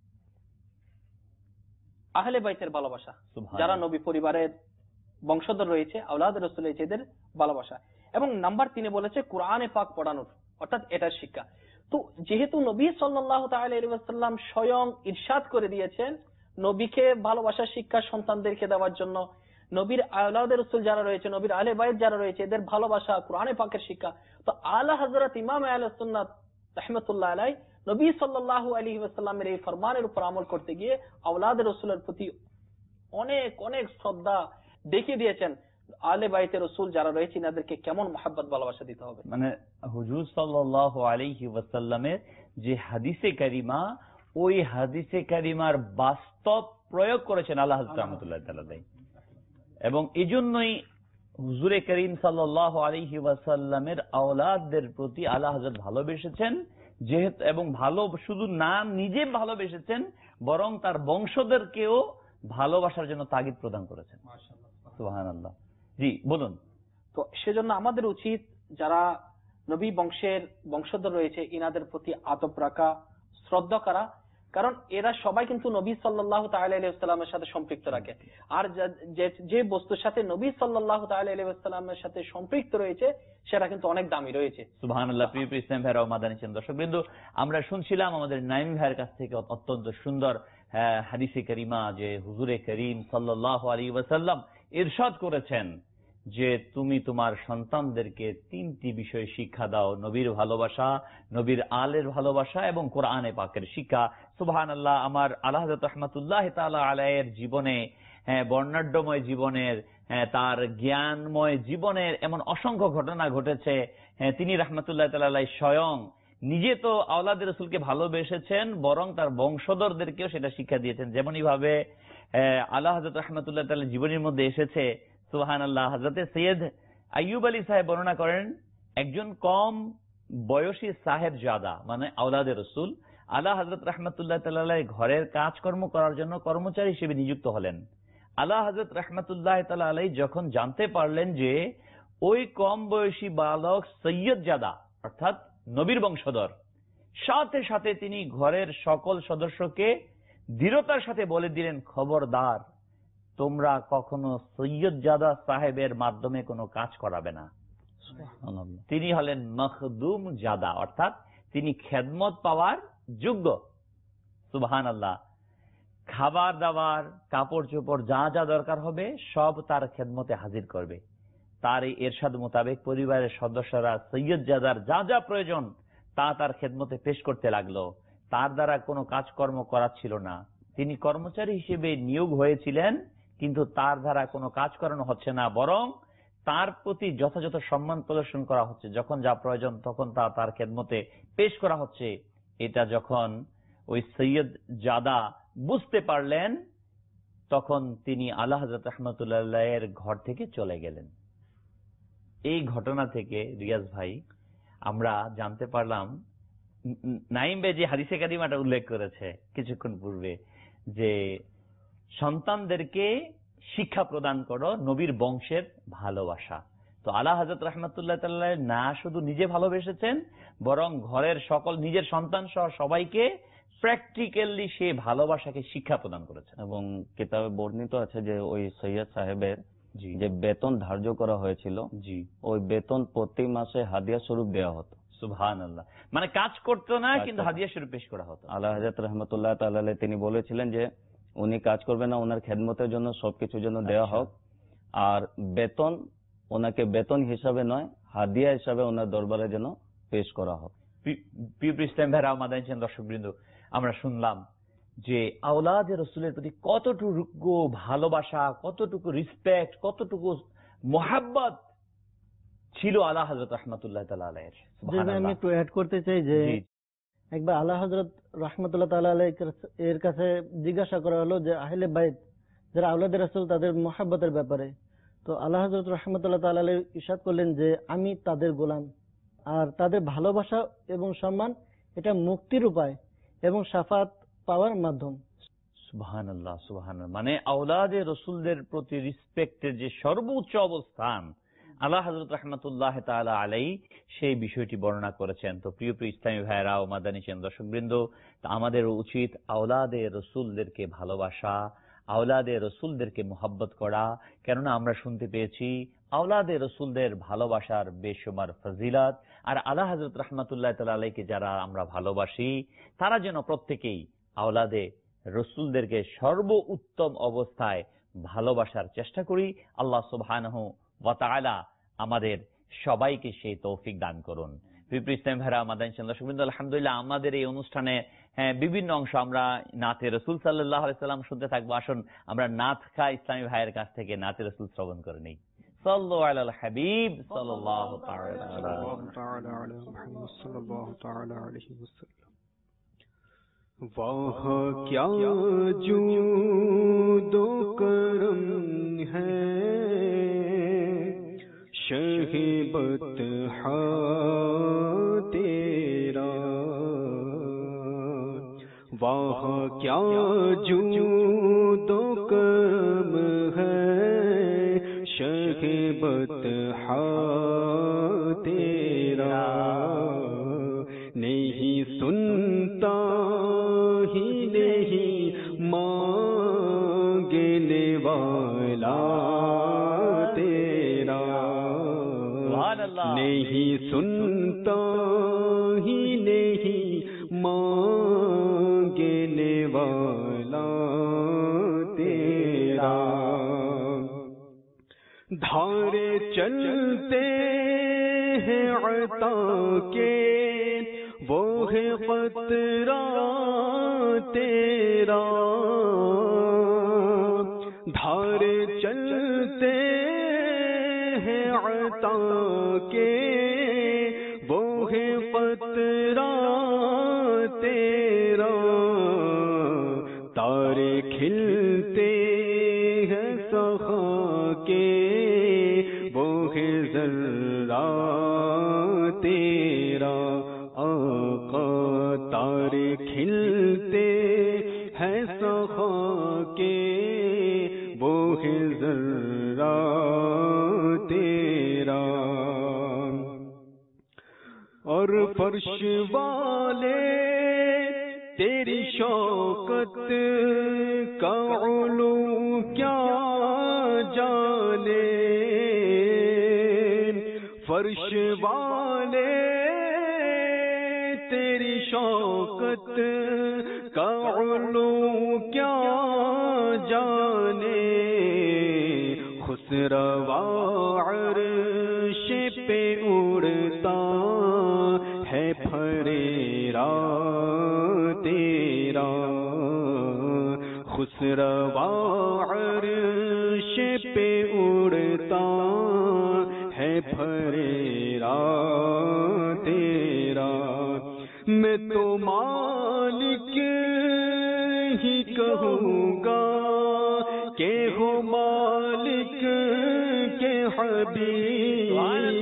B: আহলে বাইতের ভালোবাসা, যারা নবী পরিবারের বংশধর রয়েছে, আওলাদ রাসূল রয়েছে, এদের ভালোবাসা। এবং নাম্বার 3 বলেছে কোরআনে পাক পড়ানোর, অর্থাৎ এটার শিক্ষা। তো যেহেতু নবী সাল্লাল্লাহু তাআলা আলাইহি ওয়াসাল্লাম স্বয়ং ইরশাদ করে দিয়েছেন নবীকে ভালোবাসার শিক্ষা সন্তানদেরকে দেওয়ার জন্য, নবীর আওলাদ রাসূল যারা রয়েছে, নবীর আহলে বাইত যারা রয়েছে, এদের ভালোবাসা কোরআনে পাকের শিক্ষা, তো আলা হযরত ইমাম আহলে সুন্নাত রাহমাতুল্লাহ আলাইহি নবী সাল্লাল্লাহু আলাইহি ওয়াসাল্লামের এই ফরমানের উপর আমল করতে গিয়ে আওলাদ রাসূলের প্রতি অনেক অনেক শ্রদ্ধা দেখিয়ে দিয়েছেন। আহলে বাইতে রাসূল যারা রয়েছে এনাদেরকে কেমন মহব্বত ভালোবাসা দিতে হবে।
A: মানে হুজুর সাল্লাল্লাহু আলাইহি ওয়াসাল্লামের যে হাদিসে কারিমা, ওই হাদিসে কারিমার বাস্তব প্রয়োগ করেছেন আল্লাহ হযরত রাহমাতুল্লাহ তাআলা। এবং এজন্যই হুজুরে করিম সাল্লাল্লাহু আলাইহি ওয়াসাল্লামের আওলাদদের প্রতি আল্লাহ হযরত ভালোবেসেছেন, যেহেতু এবং ভালো শুধু না নিজে ভালোবেসেছেন, বরং তার বংশধরকেও ভালোবাসার জন্য তাগিদ প্রদান করেছেন। সুবহানাল্লাহ। জি বলুন।
B: তো সেজন্য আমাদের উচিত যারা নবী বংশের বংশধর রয়েছে ইনাদের প্রতি আদব রাখা, শ্রদ্ধা করা, কারণ এরা সবাই কিন্তু নবী সাল্লাল্লাহু তাআলা আলাইহি ওয়াসাল্লামের সাথে সম্পৃক্ত রাখে। আর যে বস্তুর সাথে নবী সাল্লাল্লাহু তাআলা আলাইহি ওয়াসাল্লামের সাথে সম্পৃক্ত রয়েছে সেটা কিন্তু অনেক দামি রয়েছে।
A: সুবহানাল্লাহ। প্রিয় ইসলাম ভাইরা ও মাদানী দর্শকবৃন্দ, আমরা শুনছিলাম আমাদের নাইম ভাইয়ের কাছ থেকে অত্যন্ত সুন্দর হাদিসে কারিমা, যে হুজুরে করিম সাল্লাল্লাহু আলাইহি ওয়াসাল্লাম ইরশাদ করেছেন যে তুমি তোমার সন্তানদেরকে 3টি বিষয়ে শিক্ষা দাও: নবীর ভালোবাসা, নবীর আলের ভালোবাসা এবং কোরআনে পাকের শিক্ষা। সুবহানাল্লাহ। আমার আল্লাহ হযরত রাহমাতুল্লাহ তাআলা আলাইহির জীবনে, বর্ণাঢ্যময় জীবনের, তার জ্ঞানময় জীবনের এমন অসংখ্য ঘটনা ঘটেছে। তিনি রাহমাতুল্লাহ তাআলা আলাইহি স্বয়ং নিজে তো আওলাদ রাসূলকে ভালোবেসেছেন, বরং তার বংশধরদেরকেও সেটা শিক্ষা দিয়েছেন। যেমনই ভাবে আল্লাহ হযরত রাহমাতুল্লাহ তাআলা জীবনের মধ্যে এসেছে, সুবহানাল্লাহ, হযরতে সৈয়দ আইয়ুব আলী সাহেব বর্ণনা করেন, একজন কম বয়সী সাহেবজাদা মানে আওলাদে রাসূল আলা হযরত রাহমাতুল্লাহ তাআলা আলাইহি ঘরের কাজকর্ম করার জন্য কর্মচারী হিসেবে নিযুক্ত হলেন। আলা হযরত রাহমাতুল্লাহ তাআলা আলাইহি যখন জানতে পারলেন যে ওই কম বয়সী বালক সৈয়দজাদা অর্থাৎ নবীর বংশধর, সাথে সাথে তিনি ঘরের সকল সদস্যকে দৃঢ়তার সাথে বলে দিলেন, খবরদার, তোমরা কখনো সৈয়দজাদা সাহেবের মাধ্যমে কোনো কাজ করাবে না। তিনি হলেন মখদুম জাদা, অর্থাৎ তিনি খেদমত পাওয়ার যোগ্য। সুবহানাল্লাহ। খাবার দাবার, কাপড় চোপড় যা যা দরকার হবে সব তার খেদমতে হাজির করবে। তার এই এরশাদ মোতাবেক পরিবারের সদস্যরা সৈয়দজাদার যা যা প্রয়োজন তা তার খেদমতে পেশ করতে লাগলো। তার দ্বারা কোনো কাজকর্ম করাচ্ছিল না। তিনি কর্মচারী হিসেবে নিয়োগ হয়েছিলেন, কিন্তু তার দ্বারা কোনো কাজ করানো হচ্ছে না, বরং তার প্রতি যথাযথ সম্মান প্রদর্শন করা হচ্ছে। যখন যা প্রয়োজন তখন তা তার খেদমতে পেশ করা হচ্ছে। এটা যখন ওই সৈয়দ জাদা বুঝতে পারলেন, তখন তিনি আলা হযরত রাহমাতুল্লাহ এর ঘর থেকে চলে গেলেন। এই ঘটনা থেকে রিয়াজ ভাই আমরা জানতে পারলাম, নাইম ভাই যে হাদিসে কারিমাটা উল্লেখ করেছে কিছুক্ষণ পূর্বে, যে সন্তানদেরকে শিক্ষা প্রদান করো নবীর বংশের ভালোবাসা। তো আলা হযরত রাহমাতুল্লাহ তাআলা না শুধু নিজে ভালোবেসেছেন, বরং ঘরের সকল নিজের সন্তান সহ সবাইকে প্র্যাকটিক্যালি সে ভালোবাসাকে শিক্ষা প্রদান করেছেন।
D: এবং কিতাবে বর্ণিত আছে যে ওই সৈয়দ সাহেবের যে বেতন ধার্য করা হয়েছিল, জি, ওই বেতন প্রতি মাসে হাদিয়া স্বরূপ দেওয়া হতো।
A: সুবহানাল্লাহ। মানে কাজ করতো না, কিন্তু হাদিয়া স্বরূপ পেশ করা হতো।
D: আলা হযরত রাহমাতুল্লাহ তাআলা আলাইহি তিনি বলেছিলেন যে উনি কাজ করবেন না, ওনার খেদমতের জন্য সবকিছুর জন্য দেওয়া হোক, আর বেতন ওনাকে বেতন হিসাবে নয়, হাদিয়া হিসাবে ওনার দরবারে যেন পেশ করা হোক।
A: প্রিয় ইসলাম ভাইরা, আমাদের দর্শকবৃন্দ, আমরা শুনলাম যে আওলাদে রসুলের প্রতি কতটুকু ভালোবাসা, কতটুকু রিসপেক্ট, কতটুকু মোহাব্বত ছিল আলা হযরত রাহমাতুল্লাহ তাআলা আলাইহির।
E: আমি একটু অ্যাড করতে চাই যে একবার আলা হযরত রাহমাতুল্লাহ তাআলা আলাইহি এর কাছে জিজ্ঞাসা করা হলো যে আহলে বাইত যারা আওলাদে রাসূল তাদের মোহাব্বতের ব্যাপারে। তো আলা হযরত রাহমাতুল্লাহ তাআলা আলাইহি ইরশাদ করলেন যে আমি তাদের গোলাম, আর তাদের ভালোবাসা এবং সম্মান এটা মুক্তির উপায় এবং শাফাত পাওয়ার মাধ্যম।
A: সুবহানাল্লাহ, সুবহানাল্লাহ। মানে আওলাদে রসুলদের প্রতি রিসপেক্টের যে সর্বোচ্চ অবস্থান আলা হযরত রাহমাতুল্লাহ তাআলা আলাইহি সেই বিষয়টি বর্ণনা করেছেন। তো প্রিয় প্রিয় ইসলামী ভাইয়েরা ও মাদানী দর্শকবৃন্দ, আমাদের উচিত আওলাদে রসুলদেরকে ভালোবাসা, আওলাদে রসুলদেরকে মুহাব্বত করা। কেননা আমরা শুনতে পেয়েছি আওলাদে রসুলদের ভালোবাসার বেশুমার ফজিলত। আর আলা হযরত রাহমাতুল্লাহ তাআলা আলাইহিকে যারা আমরা ভালোবাসি তারা যেন প্রত্যেকেই আওলাদে রসুলদেরকে সর্বোত্তম অবস্থায় ভালোবাসার চেষ্টা করি। আল্লাহ সুবহানাহু ওয়া তাআলা আমাদের সবাইকে সেই তৌফিক দান করুন। প্রিয় ইসলামী ভাইরা, মাদানী দর্শকবৃন্দ, আলহামদুলিল্লাহ আমাদের এই অনুষ্ঠানে বিভিন্ন অংশ আমরা নাতে রসুল সাল্লাল্লাহু আলাইহি সাল্লাম শুনতে থাকবো। আসুন আমরা নাত খা ইসলামী ভাইয়ের কাছ থেকে নাতে রসুল শ্রবণ করে নিই। সাল্লু আলাল হাবিব সাল্লাল্লাহু তাআলা আলা মুহাম্মদ সাল্লাল্লাহু তাআলা আলাইহি ওয়াসাল্লাম।
C: वाह क्या जूदो करम है शहीबत हा तेरा, वाह क्या जूदो करम है शहीबत हा तेरा, नहीं सुनता ही नहीं मांगने वाला तेरा, नहीं सुनता ही नहीं मांगने वाला तेरा, धारे चलते हैं अता के वो है क़तरा तेरा, धारे चलते हैं अता के वो है क़तरा तेरा, तारे खिलते हैं सखा के वो है ज़र्रा तेरा, आका तारे खिलते हैं सखा के वो है ज़र्रा तेरा, और फर्श वाले तेरी शौकत का उलू क्या जाने, फर्श वाले तेरी शौकत का उलू क्या जाने, खुसरवा अर्श पे उड़ता है फरेरा तेरा, खुसरवा अर्श पे उड़ता है फरेरा तेरा, मैं तो मालिक ही कहूँगा के हो मालिक के हबीब,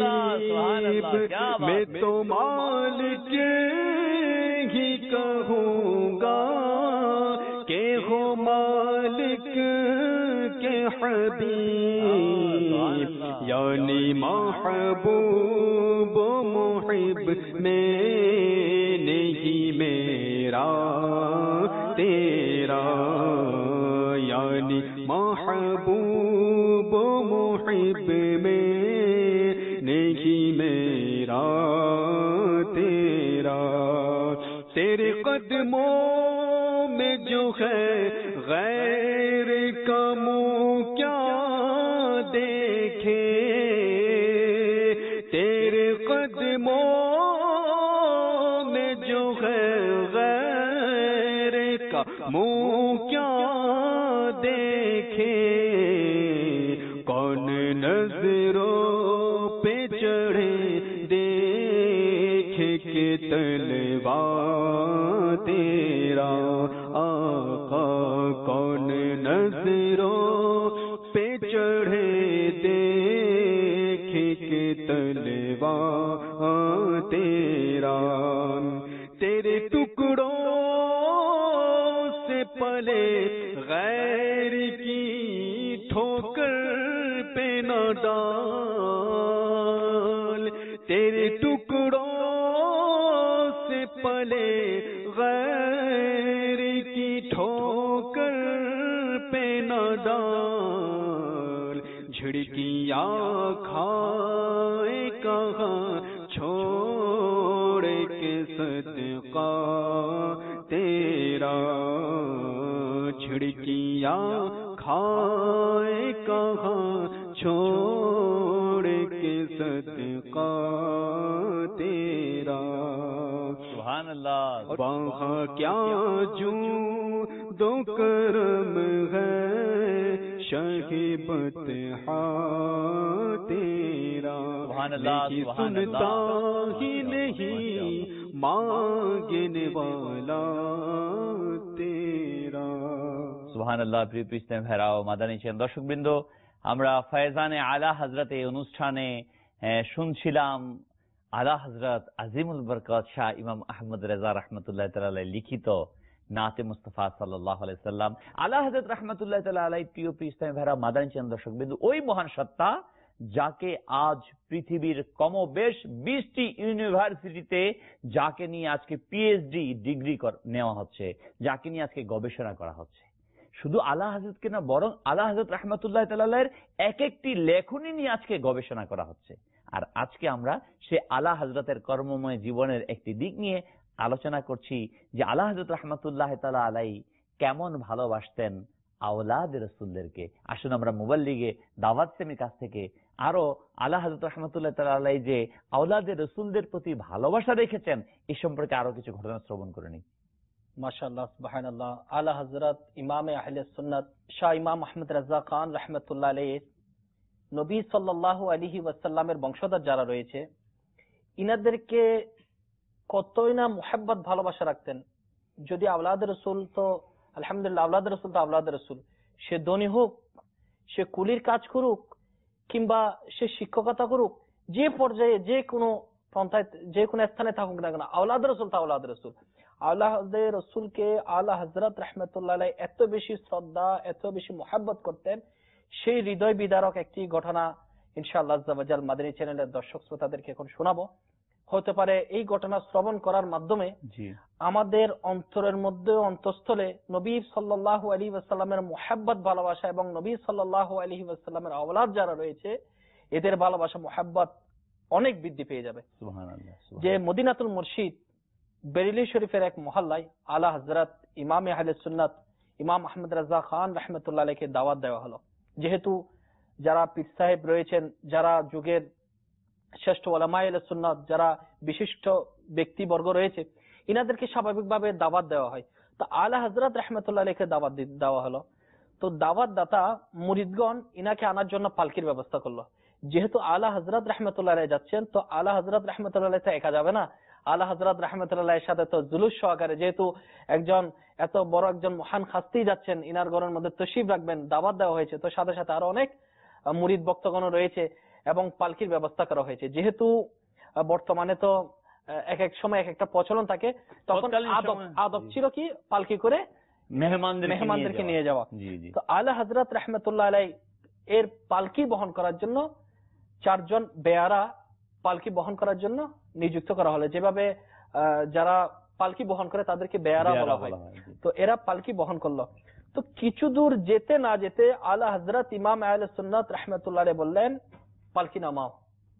C: मैं तो मालिक ही कहूँगा के हो मालिक के हबीब, यानी महबूब मुहिब में नहीं मेरा तेरा, यानी महबूब मुहिब में नहीं मेरा तेरा, तेरे कदमों में जो है गैर का मुँह क्या देखे, तेरे कदमों में जो है गैर का मुँह क्या देखे, कौन नजरों पे चढ़े देखे के तलवा तेरा आका, कौन नजरों पे चढ़े देखे के तलवा तेरा, तेरे टुकड़ों से पले गैर की ठोकर पे न डाल, तेरे टुकड़ों से पले गैर की ठोकर पे न डाल, झिड़कियाँ खाए कहाँ छोड़ के सदका तेरा, झिड़कियाँ खाए कहाँ छोड़ के सदका तेरा।
A: सुभान अल्लाह।
C: वहाँ क्या जूं दो करम है शाहिबत तेरा, लेकिन सुनता ही नहीं मांगने वाला तेरा।
A: সুবহান আল্লাহ। প্রিয় ইসলাম ভাইরাও, মাদানী চ্যানেল দর্শকবৃন্দ, আমরা ফয়জানে আলা হযরত এই অনুষ্ঠানে শুনছিলাম আলা হযরত আজিমুল বরকত শাহ ইমাম আহমদ রেজা রাহমাতুল্লাহ তাআলা আলাইহি লিখিত নাতে মুস্তাফা সাল্লাল্লাহু আলাইহি সাল্লাম। আলা হযরত রাহমাতুল্লাহ তাআলা আলাইহি প্রিয় ইসলাম ভাইরাও, মাদানী চ্যানেল দর্শকবৃন্দ, ওই মহান সত্তা যাকে আজ পৃথিবীর কমবেশ 20টি ইউনিভার্সিটিতে যাকে নিয়ে আজকে পিএইচডি ডিগ্রি নেওয়া হচ্ছে, যাকে নিয়ে আজকে গবেষণা করা হচ্ছে, শুধু আলা হযরতকে না, বরং আলা হযরত রাহমাতুল্লাহ তাআলা আলাইহির এক একটি লেখনী নিয়ে আজকে গবেষণা করা হচ্ছে। আর আজকে আমরা সে আলা হযরতের কর্মময় জীবনের একটি দিক নিয়ে আলোচনা করছি যে আলা হযরত রাহমাতুল্লাহ তাআলা আলাইহি কেমন ভালোবাসতেন আওলাদ রাসূলদেরকে। আসুন আমরা মুবাল্লিগে দাওয়াত সেমির কাছ থেকে আরো আলা হযরত রাহমাতুল্লাহ তাআলা আলাইহি যে আওলাদ রাসূলদের প্রতি ভালোবাসা রেখেছেন এই সম্পর্কে আরো কিছু ঘটনা শ্রবণ করে নিই।
B: মাশাআল্লাহ, সুবহানাল্লাহ। আলা হযরত ইমামে আহলে সুন্নাত শাহ ইমাম আহমদ রাজা খান রাহমাতুল্লাহ আলাইহি নবী সাল্লাল্লাহু আলাইহি ওয়াসাল্লামের বংশধর যারা রয়েছে, ইনাদেরকে কতই না মুহাব্বত ভালোবাসা রাখতেন। যদি আওলাদ রাসূল, তো আলহামদুলিল্লাহ আওলাদ রাসূল তো আওলাদ রাসূল, সে ধনী হোক, সে কুলির কাজ করুক, কিংবা সে শিক্ষকতা করুক, যে পর্যায়ে যে কোনো পন্থায় যে কোনো স্থানে থাকুক না কেন, আওলাদ রাসূল তো আওলাদ রাসূল। আওলাদ রাসূলকে আলা হযরত রাহমাতুল্লাহ আলাইহি এত বেশি শ্রদ্ধা, এত বেশি মুহাব্বত করতেন, সেই হৃদয় বিদারক একটি ঘটনা ইনশাআল্লাহ আজ্জা ওয়া জাল মাদানী চ্যানেলের দর্শক শ্রোতাদেরকে এখন শোনাবো। হতে পারে এই ঘটনা শ্রবণ করার মাধ্যমে আমাদের অন্তরের মধ্যে অন্তঃস্থলে নবী সাল্লাল্লাহু আলাইহি ওয়াসাল্লামের মুহাব্বত ভালোবাসা এবং নবী সাল্লাল্লাহু আলাইহি ওয়াসাল্লামের আওলাদ যারা রয়েছে এদের ভালোবাসা মুহাব্বত অনেক বৃদ্ধি পেয়ে যাবে। সুবহানাল্লাহ। যে মদিনাতুল মুর্শিদ বেরেলি শরীফের এক মহল্লায় আলা হযরত ইমামে আহলে সুন্নাত ইমাম আহমদ রাজা খান রাহমাতুল্লাহ আলাইহিকে দাওয়াত দেওয়া হলো। যেহেতু যারা পীর সাহেব রয়েছেন, যারা যুগের শ্রেষ্ঠ উলামায়ে আহলে সুন্নাত, যারা বিশিষ্ট ব্যক্তিবর্গ রয়েছে, ইনাদেরকে স্বাভাবিকভাবে দাওয়াত দেওয়া হয়। তো আলা হযরত রাহমাতুল্লাহ আলাইহিকে দাওয়াত দেওয়া হলো। তো দাওয়াত দাতা মুরিদগণ ইনাকে আনার জন্য পালকির ব্যবস্থা করলো। যেহেতু আলা হযরত রাহমাতুল্লাহ আলাইহি যাচ্ছেন, তো আলা হযরত রাহমাতুল্লাহ আলাইহি একা যাবে না। আলা হযরত রাহমাতুল্লাহ আলাইহির সাথে তো জুলুস সহকারে, যেহেতু একজন এত বড় একজন মহান খাস্তি যাচ্ছেন, ইনার ঘরের মধ্যে তশরিফ রাখবেন, দাওয়াত দেওয়া হয়েছে, তো সাথে সাথে আরো অনেক মুরিদ ভক্তগণ রয়েছে এবং পালকির ব্যবস্থা করা হয়েছে। যেহেতু বর্তমানে তো এক এক সময় এক একটা প্রচলন থাকে, তখন আদব ছিল কি পালকি করে মেহমানদেরকে নিয়ে যাওয়া। তো আলা হযরত রাহমাতুল্লাহ আলাইহি এর পালকি বহন করার জন্য 4 জন বেয়ারা পালকি বহন করার জন্য নিযুক্ত করা হলো। যেভাবে যারা পালকি বহন করে তাদেরকে বেয়ারা বলা হয়। তো এরা পালকি বহন করলো। তো কিছু দূর যেতে না যেতে আলা হযরত ইমাম আহলে সুন্নাত রাহমাতুল্লাহ আলাইহি বললেন, পালকি নামাও।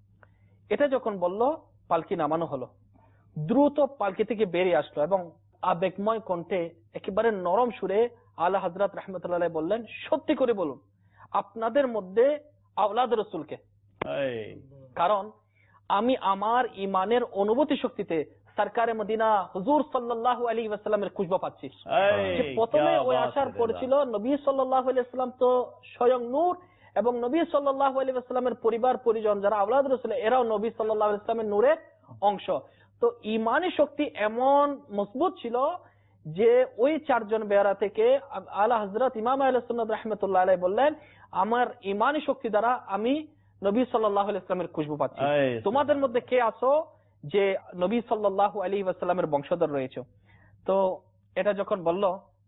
B: এটা যখন বলল, পালকি নামানো হলো। দ্রুত পালকি থেকে বেরিয়ে আসলো এবং আবেগময় কণ্ঠে একেবারে নরম সুরে আলা হযরত রাহমাতুল্লাহ আলাইহি বললেন, সত্যি করে বলুন আপনাদের মধ্যে আওলাদ রাসূলকে। কারণ আমি আমার ইমানের অনুভূতি শক্তিতে সরকারে মদিনা হুজুর সাল্লাল্লাহু আলাইহি ওয়াসাল্লামের খুশবু পাচ্ছি। যে প্রথমে ওই আসার পড়ছিল নবী সাল্লাল্লাহু আলাইহি ওয়াসাল্লাম তো স্বয়ং নূর, এবং নবী সাল্লাল্লাহু আলাইহি ওয়াসাল্লামের পরিবার পরিজন যারা আওলাদ রাসূল এরাও নবী সাল্লাল্লাহু আলাইহি ওয়াসাল্লামের নূরের অংশ। তো ঈমানী শক্তি এমন মজবুত ছিল যে ওই চারজন বেয়ারা থেকে আলা হযরত ইমাম আহলে সুন্নাত রাহমাতুল্লাহ আলাইহি বললেন, আমার ঈমানী শক্তি দ্বারা আমি নবী সাল্লাল্লাহু আলাইহি ওয়াসাল্লামের খুশবু পাচ্ছি। তোমাদের মধ্যে কে আছো যে নবী সাল্লাল্লাহু আলাইহি ওয়াসাল্লামের বংশধর রয়েছে? তো এটা যখন বলল,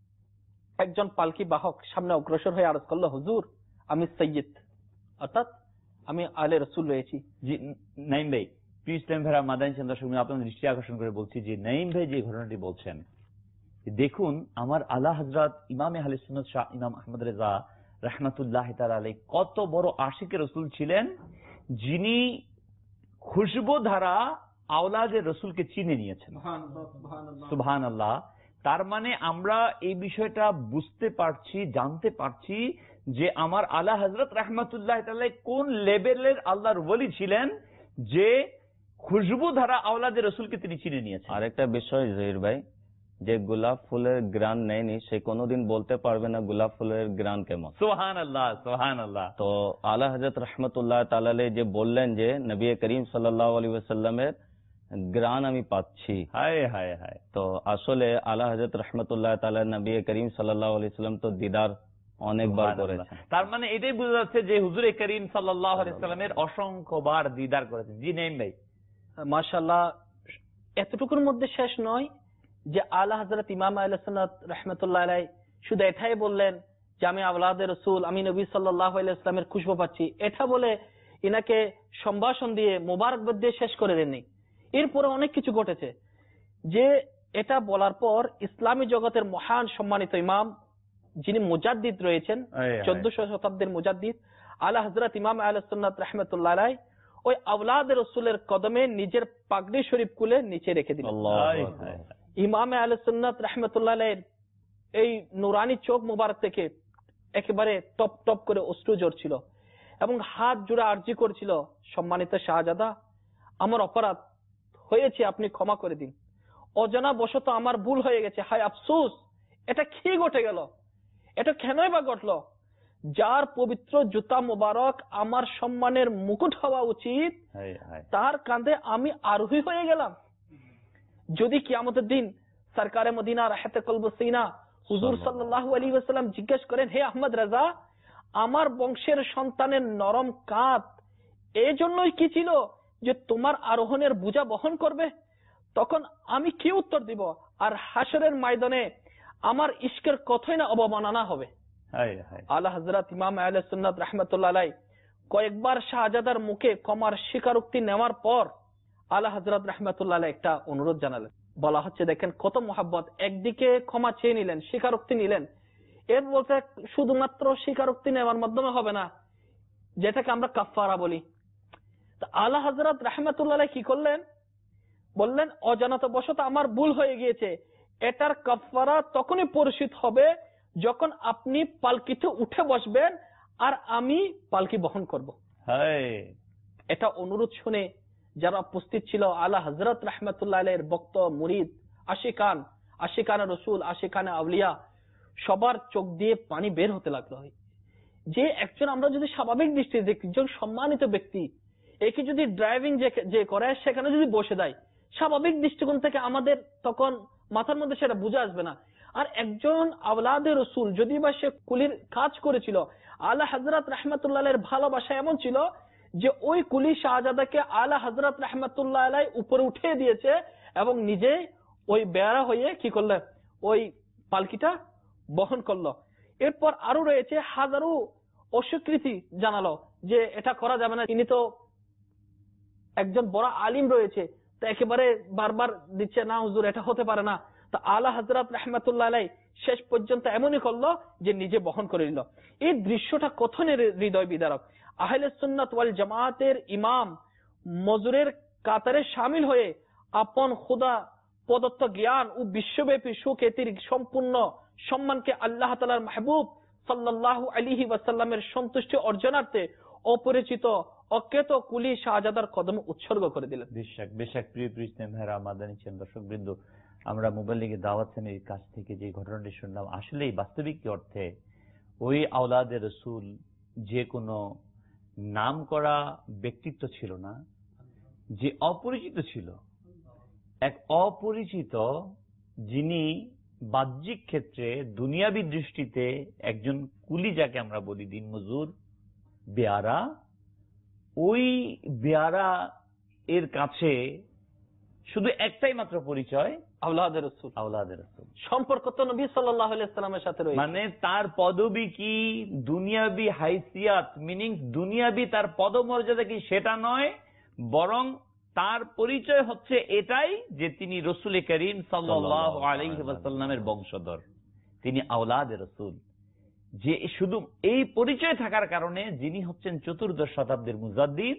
B: একজন পালকি বাহক সামনে অগ্রসর হয়ে আরজ করলো, হুজুর আমি সৈয়দ, অর্থাৎ আমি আলে রসুল রয়েছি।
A: জি নাইম ভাই, প্রিয় ইসলাম ভাইরা, মাদানী চাঁদ দর্শক আপনাদের দৃষ্টি আকর্ষণ করে বলছি যে নাইম ভাই যে ঘটনাটি বলছেন, দেখুন আমার আলা হযরত ইমাম আহলে সুন্নাত শাহ ইমাম আহমদ রেজা রাহমাতুল্লাহ তাআলা আলাইহি কত বড় আশিকে রসুল ছিলেন, যিনি খুশবু ধারা আওলাদে রসুলকে চিনে নিয়েছেন। সুবহানাল্লাহ। তার মানে আমরা এই বিষয়টা বুঝতে পারছি, জানতে পারছি যে আমার আলা হযরত রাহমাতুল্লাহ তাআলা কোন লেভেলের আল্লাহর ওলি ছিলেন, যে খুশবু ধারা আওলাদে রসুলকে তিনি চিনে নিয়েছেন।
D: আরেকটা বিষয় জহির ভাই, যে গোলাপ ফুলের গ্রান নেয়নি সে কোনোদিন বলতে পারবে না গোলাপ ফুলের গ্রান কেমন।
A: সুবহানাল্লাহ, সুবহানাল্লাহ।
D: তো আলা হযরত রাহমাতুল্লাহ তাআলা আলাইহি যে বললেন যে নবী করিম সাল্লাল্লাহু আলাইহি ওয়াসাল্লামের গ্রান আমি পাচ্ছি,
A: হায় হায় হায়,
D: তো আসলে আলা হযরত রাহমাতুল্লাহ তাআলা নবী করিম সাল্লাল্লাহু আলাইহি ওয়াসাল্লাম তো দিদার অনেকবার করেছেন।
A: তার মানে এটাই বোঝা যাচ্ছে যে হুজুর করিম সাল্লাল্লাহু আলাইহি ওয়াসাল্লামের অসংখ্যবার দিদার করেছেন। জি নাইম ভাই।
B: মাশাআল্লাহ, এতটুকুর মধ্যে শেষ নয় যে আলা হযরত ইমাম আহলে সুন্নাত রাহমাতুল্লাহ আলাইহি শুধু এটাই বললেন যে আমি আওলাদে রাসূল, আমি নবী সাল্লাল্লাহু আলাইহি ওয়াসাল্লামের খুশবু পাচ্ছি, এটা বলে ইনাকে সম্ভাষণ দিয়ে মোবারকবাদ দিয়ে শেষ করে দেননি। এরপরে অনেক কিছু ঘটেছে। যে এটা বলার পর ইসলামী জগতের মহান সম্মানিত ইমাম যিনি মুজাদ্দিদ রয়েছেন, 1400 শতাব্দীর মুজাদ্দিদ আলা হযরত ইমাম আহলে সুন্নাত রাহমাতুল্লাহ আলাইহি ওই আওলাদে রাসূলের কদমে নিজের পাগড়ি শরীফ খুলে নিচে রেখে দিলেন। ইমাম আহলে সুন্নাত রাহমাতুল্লাহ আলাইহির এই নুরানি চোখ মুবারক থেকে একেবারে টপ টপ করে অশ্রু ঝরছিল এবং হাত জোড়া আরজি করছিল, সম্মানিত শাহজাদা আমার অপরাধ হয়েছে, আপনি ক্ষমা করে দিন, অজানা বশত আমার ভুল হয়ে গেছে, হায় আফসোস, এটা কি ঘটে গেল, এটা কেনই বা ঘটলো? যার পবিত্র জুতা মুবারক আমার সম্মানের মুকুট হওয়া উচিত, তার কাঁধে আমি আরোহী হয়ে গেলাম। যদি কিয়ামতের দিন সরকারে মদিনা রাহতে কলব সিনা হুজুর সাল্লাল্লাহু আলাইহি ওয়াসাল্লাম জিজ্ঞেস করেন, হে আহমদ রাজা, আমার বংশের সন্তানের নরম কাঁধ এই জন্যই কি ছিল যে তোমার আরোহণের বোঝা বহন করবে, তখন আমি কি উত্তর দিব? আর হাসরের ময়দানে আমার ইশকের কথাই না অবমাননা হবে। আলা হযরত ইমাম আহলে সুন্নাত রাহমাতুল্লাহ আলাইহি কয়েকবার শাহজাদার মুখে ক্ষমার স্বীকারোক্তি নেওয়ার পর আলা হযরত রাহমাতুল্লাহ আলাইহি একটা অনুরোধ জানালেন। বলা হচ্ছে দেখেন কত মহব্বত, একদিকে ক্ষমা চেয়ে নিলেন, স্বীকারোক্তি নিলেন, এর বলতে শুধুমাত্র স্বীকারোক্তি নেওয়ার মাধ্যমে হবে না, যেটাকে আমরা কাফারা বলি। আলা হযরত রাহমাতুল্লাহ আলাইহি কি করলেন? বললেন অজানাত বশত আমার ভুল হয়ে গিয়েছে, এটার কাফারা তখনই পরিশোধ হবে যখন আপনি পালকিতে উঠে বসবেন আর আমি পালকি বহন করব। এটা অনুরোধ শুনে যারা উপস্থিত ছিল আলা হযরত রাহমাতুল্লাহ আলাইহির ভক্ত মুরিদ আশিকানে রসুল, আশিকানে আউলিয়া, সবার চোখ দিয়ে পানি বের হতে লাগলো। যে একজন আমরা যদি স্বাভাবিক দৃষ্টিতে দেখি, একজন সম্মানিত ব্যক্তি একে যদি ড্রাইভিং যে করে সেখানে যদি বসে দেয়, স্বাভাবিক দৃষ্টিকোণ থেকে আমাদের তখন মাথার মধ্যে সেটা বুঝে আসবে না। আর একজন আওলাদে রসুল যদি বা সে কুলির কাজ করেছিল, আলা হযরত রাহমাতুল্লাহ আলাইহির ভালোবাসা এমন ছিল যে ওই কুলি শাহজাদাকে আলা হযরত রাহমাতুল্লাহ আলাইহি উপরে উঠিয়ে দিয়েছে এবং নিজে ওই বেয়ারা হয়ে কি করলো, ওই পালকিটা বহন করলো। এরপর আরো রয়েছে হাজারো অস্বীকৃতি জানালো যে এটা করা যাবে না, তিনি তো একজন বড় আলিম রয়েছে, তো একেবারে বারবার দিচ্ছে না হুজুর এটা হতে পারে না। তো আলা হযরত রাহমাতুল্লাহ আলাইহি শেষ পর্যন্ত এমনই করলো যে নিজে বহন করে নিল। এই দৃশ্যটা কতই হৃদয় বিদারক। আহলে সুন্নাত ওয়াল জামাতের ইমাম মজুরের কাতারে শামিল হয়ে আপন খোদা প্রদত্ত জ্ঞান ও বিশ্বব্যাপী সুখ্যাতির সম্পূর্ণ সম্মানকে আল্লাহ তাআলার মাহবুব সাল্লাল্লাহু আলাইহি ওয়াসাল্লামের সন্তুষ্টি অর্জনার্থে অপরিচিত অজ্ঞাত কুলি শাহজাদার কদমে উৎসর্গ করে দিলেন।
A: বেশক প্রিয় ইসলাম ভাইরা, মাদানী চ্যানেল দর্শক বৃন্দ, আমরা মোবাইল লিগে দাওয়াত সেমির কাছ থেকে যে ঘটনাটি শুনলাম, আসলেই বাস্তবিক অর্থে ওই আওলাদে রসুল যে কোনো নাম করা ব্যক্তিত্ব ছিল না, যে অপরিচিত ছিল, এক অপরিচিত, যিনি বাহ্যিক ক্ষেত্রে দুনিয়াবী দৃষ্টিতে একজন কুলি, যাকে আমরা বলি দিনমজুর, বেয়ারা, ওই বেয়ারা এর কাছে শুধু একটাই মাত্র পরিচয়,
B: আওলাদে রাসূল।
A: আওলাদে রাসূল
B: সম্পর্ক তো নবী সাল্লাল্লাহু আলাইহি ওয়াসাল্লামের সাথে রয়েছে।
A: মানে তার পদবি কি, দুনিয়াবি হাইসিয়াত, মিনিং দুনিয়াবি তার পদমর্যাদা কি সেটা নয়, বরং তার পরিচয় হচ্ছে এটাই যে তিনি রসুল করিম সাল্লাল্লাহু আলাইহি ওয়াসাল্লামের বংশধর, তিনি আওলাদে রাসূল। যে শুধু এই পরিচয় থাকার কারণে যিনি হচ্ছেন চতুর্দশ শতাব্দীর মুজাদ্দিদ,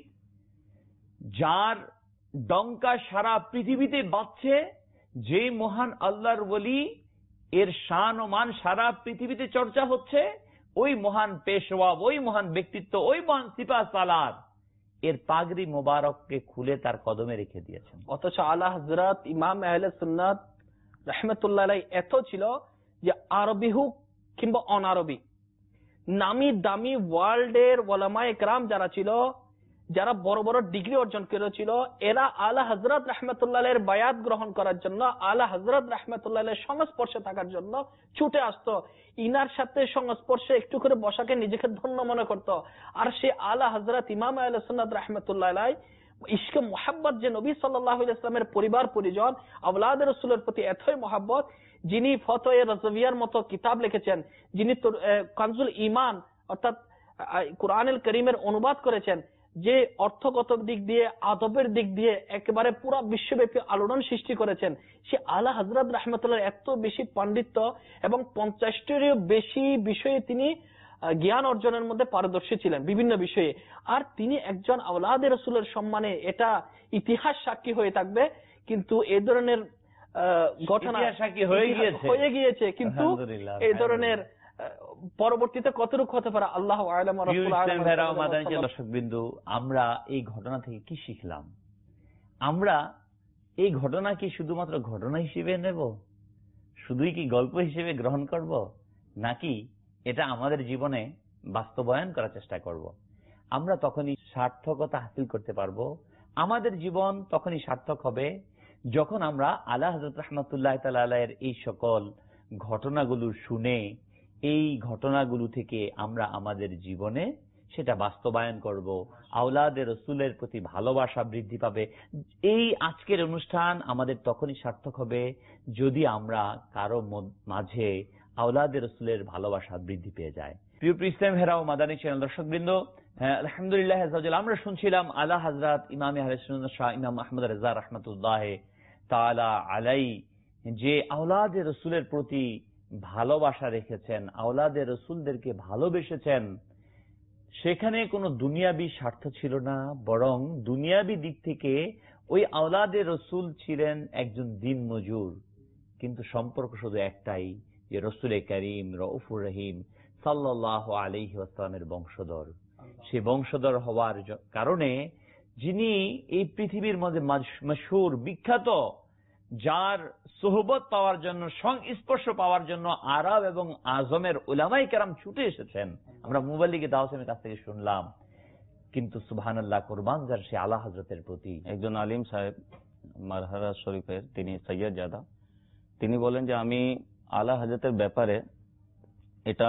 A: যার ডঙ্কা সারা পৃথিবীতে বাজছে, যে মহান আল্লাহর ওলি, এর শান ও মান সারা পৃথিবীতে চর্চা হচ্ছে, ওই মহান পেশওয়া, ওই মহান ব্যক্তিত্ব, ওই মহান সিপাহ সালার এর পাগড়ি মোবারককে খুলে তার কদমে রেখে দিয়েছেন।
B: অথচ আলা হযরত ইমাম আহলে সুন্নাত রাহমাতুল্লাহ আলাইহি এত ছিল যে আরবি হোক কিংবা অনারবি, নামি দামি ওয়ার্ল্ডের ওলামায়ে কেরাম যারা ছিল, যারা বড় বড় ডিগ্রি অর্জন করেছিল, এরা আলা হযরত রাহমাতুল্লাহ আলাইহির বায়াত গ্রহণ করার জন্য, আলা হযরত রাহমাতুল্লাহ আলাইহির সংস্পর্শে থাকার জন্য ছুটে আসতো। ইনার সাথে সংস্পর্শে একটু করে বসাকে নিজেকে ধন্য মনে করত। আর সে আলা হযরত ইমাম আহলে সুন্নাত রাহমাতুল্লাহ আলাইহি ইশকে মুহাব্বত, যে নবী সাল্লাল্লাহু আলাইহি ওয়াসাল্লামের পরিবার পরিজন, আওলাদে রাসূলের প্রতি এতই মুহাব্বত, যিনি ফতোয়ে রাজভিয়ার মতো কিতাব লিখেছেন, যিনি কানজুল ঈমান অর্থাৎ কুরআনুল কারীমের অনুবাদ করেছেন, যে অর্থগত দিক দিয়ে, আদবের দিক দিয়ে একেবারে পুরো বিশ্বব্যাপী আলোড়ন সৃষ্টি করেছেন, সে আলা হযরত রাহমাতুল্লাহ এত বেশি পাণ্ডিত্য এবং 50টিরও বেশি বিষয়ে তিনি জ্ঞান অর্জনের মধ্যে পারদর্শী ছিলেন বিভিন্ন বিষয়ে। আর তিনি একজন আওলাদে রাসূলের সম্মানে এটা ইতিহাস সাক্ষী হয়ে থাকবে। কিন্তু এই ধরনের ঘটনা সাক্ষী হয়ে গিয়েছে, কিন্তু এই ধরনের পরবর্তীতে কতটুকু হতে পারে আল্লাহ আ'লাম।
A: দর্শকবৃন্দ, আমরা এই ঘটনা থেকে কি শিখলাম? আমরা এই ঘটনা কি শুধুমাত্র ঘটনা হিসেবে নেব, শুধুই কি গল্প হিসেবে গ্রহণ করব, নাকি এটা আমাদের জীবনে বাস্তবায়ন করার চেষ্টা করব? আমরা তখনই সার্থকতা হাসিল করতে পারবো, আমাদের জীবন তখনই সার্থক হবে যখন আমরা আলা হযরত রাহমাতুল্লাহ তাআলা আলাইহির এই সকল ঘটনাগুলো শুনে, এই ঘটনাগুলো থেকে আমরা আমাদের জীবনে সেটা বাস্তবায়ন করব, আওলাদে রাসূলের প্রতি ভালোবাসা বৃদ্ধি পাবে। এই আজকের অনুষ্ঠান আমাদের তখনই সার্থক হবে যদি আমরা কারো মাঝে আওলাদে রাসূলের ভালোবাসা বৃদ্ধি পেয়ে যায়। প্রিয় ইসলাম ভাইরা ও মাদানী চ্যানেল দর্শকবৃন্দ, আলহামদুলিল্লাহ আমরা শুনছিলাম আলা হযরত ইমাম আহলে সুন্নাত শাহ ইমাম আহমদ রেজা রাহমাতুল্লাহ তাআলা আলাইহি যে আওলাদে রাসূলের প্রতি ভালোবাসা রেখেছেন, আওলাদে রাসূলদেরকে ভালোবেসেছেন, সেখানে কোনো দুনিয়াবী স্বার্থ ছিল না, বরং দুনিয়াবী দিক থেকে ওই আওলাদে রাসূল ছিলেন একজন দিন মজুর, কিন্তু সম্পর্ক শুধু একটাই, যে রসুল করিম রউফুর রহিম সাল্লাল্লাহু আলাইহি ওয়াসাল্লামের বংশধর। সে বংশধর হওয়ার কারণে যিনি এই পৃথিবীর মধ্যে মশহুর, বিখ্যাত, যার সোহবত পাওয়ার জন্য, সংস্পর্শ পাওয়ার জন্য আরব এবং আজমের উলামায়ে কেরাম ছুটে এসেছেন, আমরা মুবাল্লিগে দাওয়াতের কাছ থেকে শুনলাম। কিন্তু সুবহানাল্লাহ, কুরবান যার সে আলা হযরতের প্রতি।
D: একজন আলিম সাহেব মারহারা শরীফের, তিনি সৈয়দ জাদা, তিনি বলেন যে আমি আলা হযরতের ব্যাপারে এটা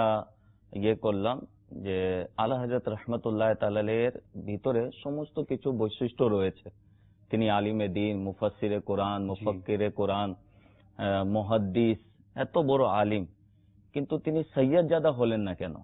D: করলাম যে আলা হযরত রাহমাতুল্লাহ তাআলা আলাইহির ভিতরে সমস্ত কিছু বৈশিষ্ট্য রয়েছে। তিনি আলিমে দ্বীন, মুফাসসিরে কোরআন, মুফাক্কিরে কোরআন, মুহাদ্দিস, এত বড় আলিম, কিন্তু তিনি সৈয়দ জাদা হলেন না কেন?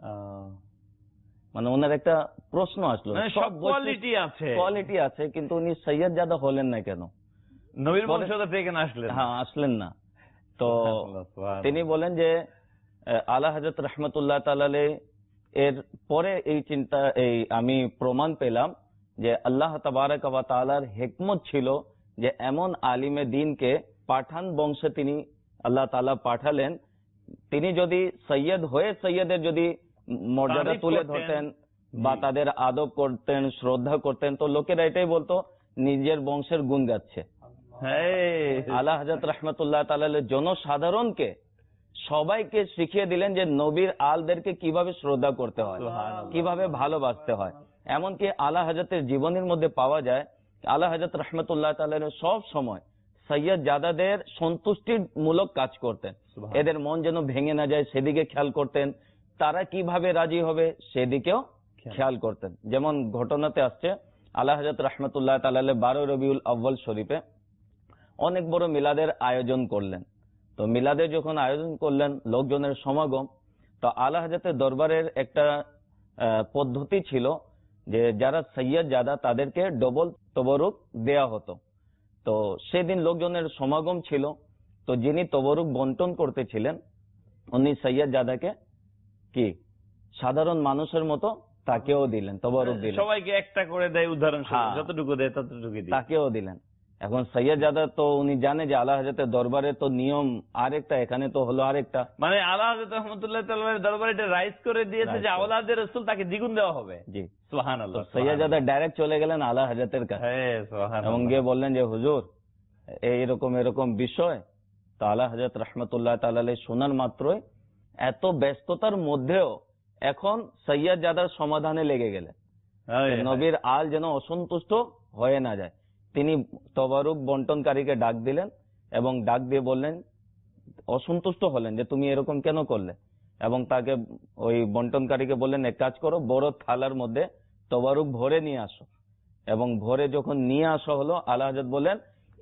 D: মানে ওনার একটা প্রশ্ন আসলো,
A: সব কোয়ালিটি আছে
D: কিন্তু উনি সৈয়দ জাদা হলেন না কেন?
A: নবীর বংশধর থেকে আসলেন?
D: হ্যাঁ, আসলেন না। তো তিনি বলেন যে আলা হযরত রাহমাতুল্লাহ তাআলা আলাইহি এর পরে এই চিন্তা, আমি প্রমাণ পেলাম যে আল্লাহ তাবারক ওয়া তাআলার হিকমত ছিল যে এমন আলিমে দ্বীনকে পাঠান বংশে তিনি আল্লাহ তাআলা পাঠালেন, তিনি যদি সৈয়দ হয়ে সৈয়দের যদি মর্যাদা তুলে ধরতেন বা তাদের আদব করতেন, শ্রদ্ধা করতেন, তো লোকেরা এটাই বলতো নিজের বংশের গুণ গাচ্ছে। আলা হযরত রাহমাতুল্লাহ তাআলা জনসাধারণকে সবাইকে শিখিয়ে দিলেন যে নবীর আলদেরকে কিভাবে শ্রদ্ধা করতে হয়, কিভাবে ভালোবাসতে হয়। এমনকি আলা হযরতের জীবনের মধ্যে পাওয়া যায় আলা হযরত রাহমাতুল্লাহ তাআলা সব সময় সৈয়দ জাদাদের সন্তুষ্টিমূলক কাজ করতেন। এদের মন যেন ভেঙে না যায় সেদিকে খেয়াল করতেন, তারা কিভাবে রাজি হবে সেদিকেও খেয়াল করতেন। যেমন ঘটনাতে আসছে আলা হযরত রাহমাতুল্লাহ তাআলা 12 রবিউল আউয়াল শরীফে অনেক বড় মিলাদের আয়োজন করলেন। তো মিলাদে যখন আয়োজন করলেন লোকজনের সমাগম, তো আলা হযরতের দরবারের একটা পদ্ধতি ছিল যে যারা সৈয়দ জাদা তাদেরকে ডবল তবরুক দেয়া হতো। তো সেদিন লোকজনের সমাগম ছিল, তো যিনি তবরুক বন্টন করতেছিলেন উনি সৈয়দ জাদাকে কি সাধারণ মানুষের মতো তাকেও দিলেন, তবরুক দিলেন।
A: সবাইকে একটা করে দেয়, উদাহরণ যতটুকু দেয় ততটুকু
D: তাকেও দিলেন। এখন সৈয়দ জাদা তো উনি জানে যে আলা হযরতের দরবারে তো নিয়ম আরেকটা, এখানে তো হলো আরেকটা,
A: মানে আলা হযরত রাহমাতুল্লাহ তাআলার দরবারে এটা রাইজ করে দিয়েছে যে আওলাদে রাসূল তাকে দ্বিগুণ দেওয়া হবে।
D: জি
A: সুবহানাল্লাহ।
D: সৈয়দ জাদা ডাইরেক্ট চলে গেলেন আলা হযরতের কাছে এবং গিয়ে বললেন যে হুজুর এরকম এরকম বিষয়। তো আলা হযরত রাহমাতুল্লাহ তাআলা শোনার মাত্রই এত ব্যস্ততার মধ্যেও এখন সৈয়দ জাদার সমাধানে লেগে গেলেন, নবীর আল যেন অসন্তুষ্ট হয়ে না যায়। তিনি তবারুক বন্টনকারীকে ডাক দিলেন এবং ডাক দিয়ে বললেন, অসন্তুষ্ট হলেন যে তুমি এরকম কেন করলে, এবং তাকে ওই বন্টনকারীকে বললেন এক কাজ করো, বড় থালার মধ্যে তবারুক ভরে নিয়ে আসো। এবং ভরে যখন নিয়ে আসা হলো আলা হযরত বলেন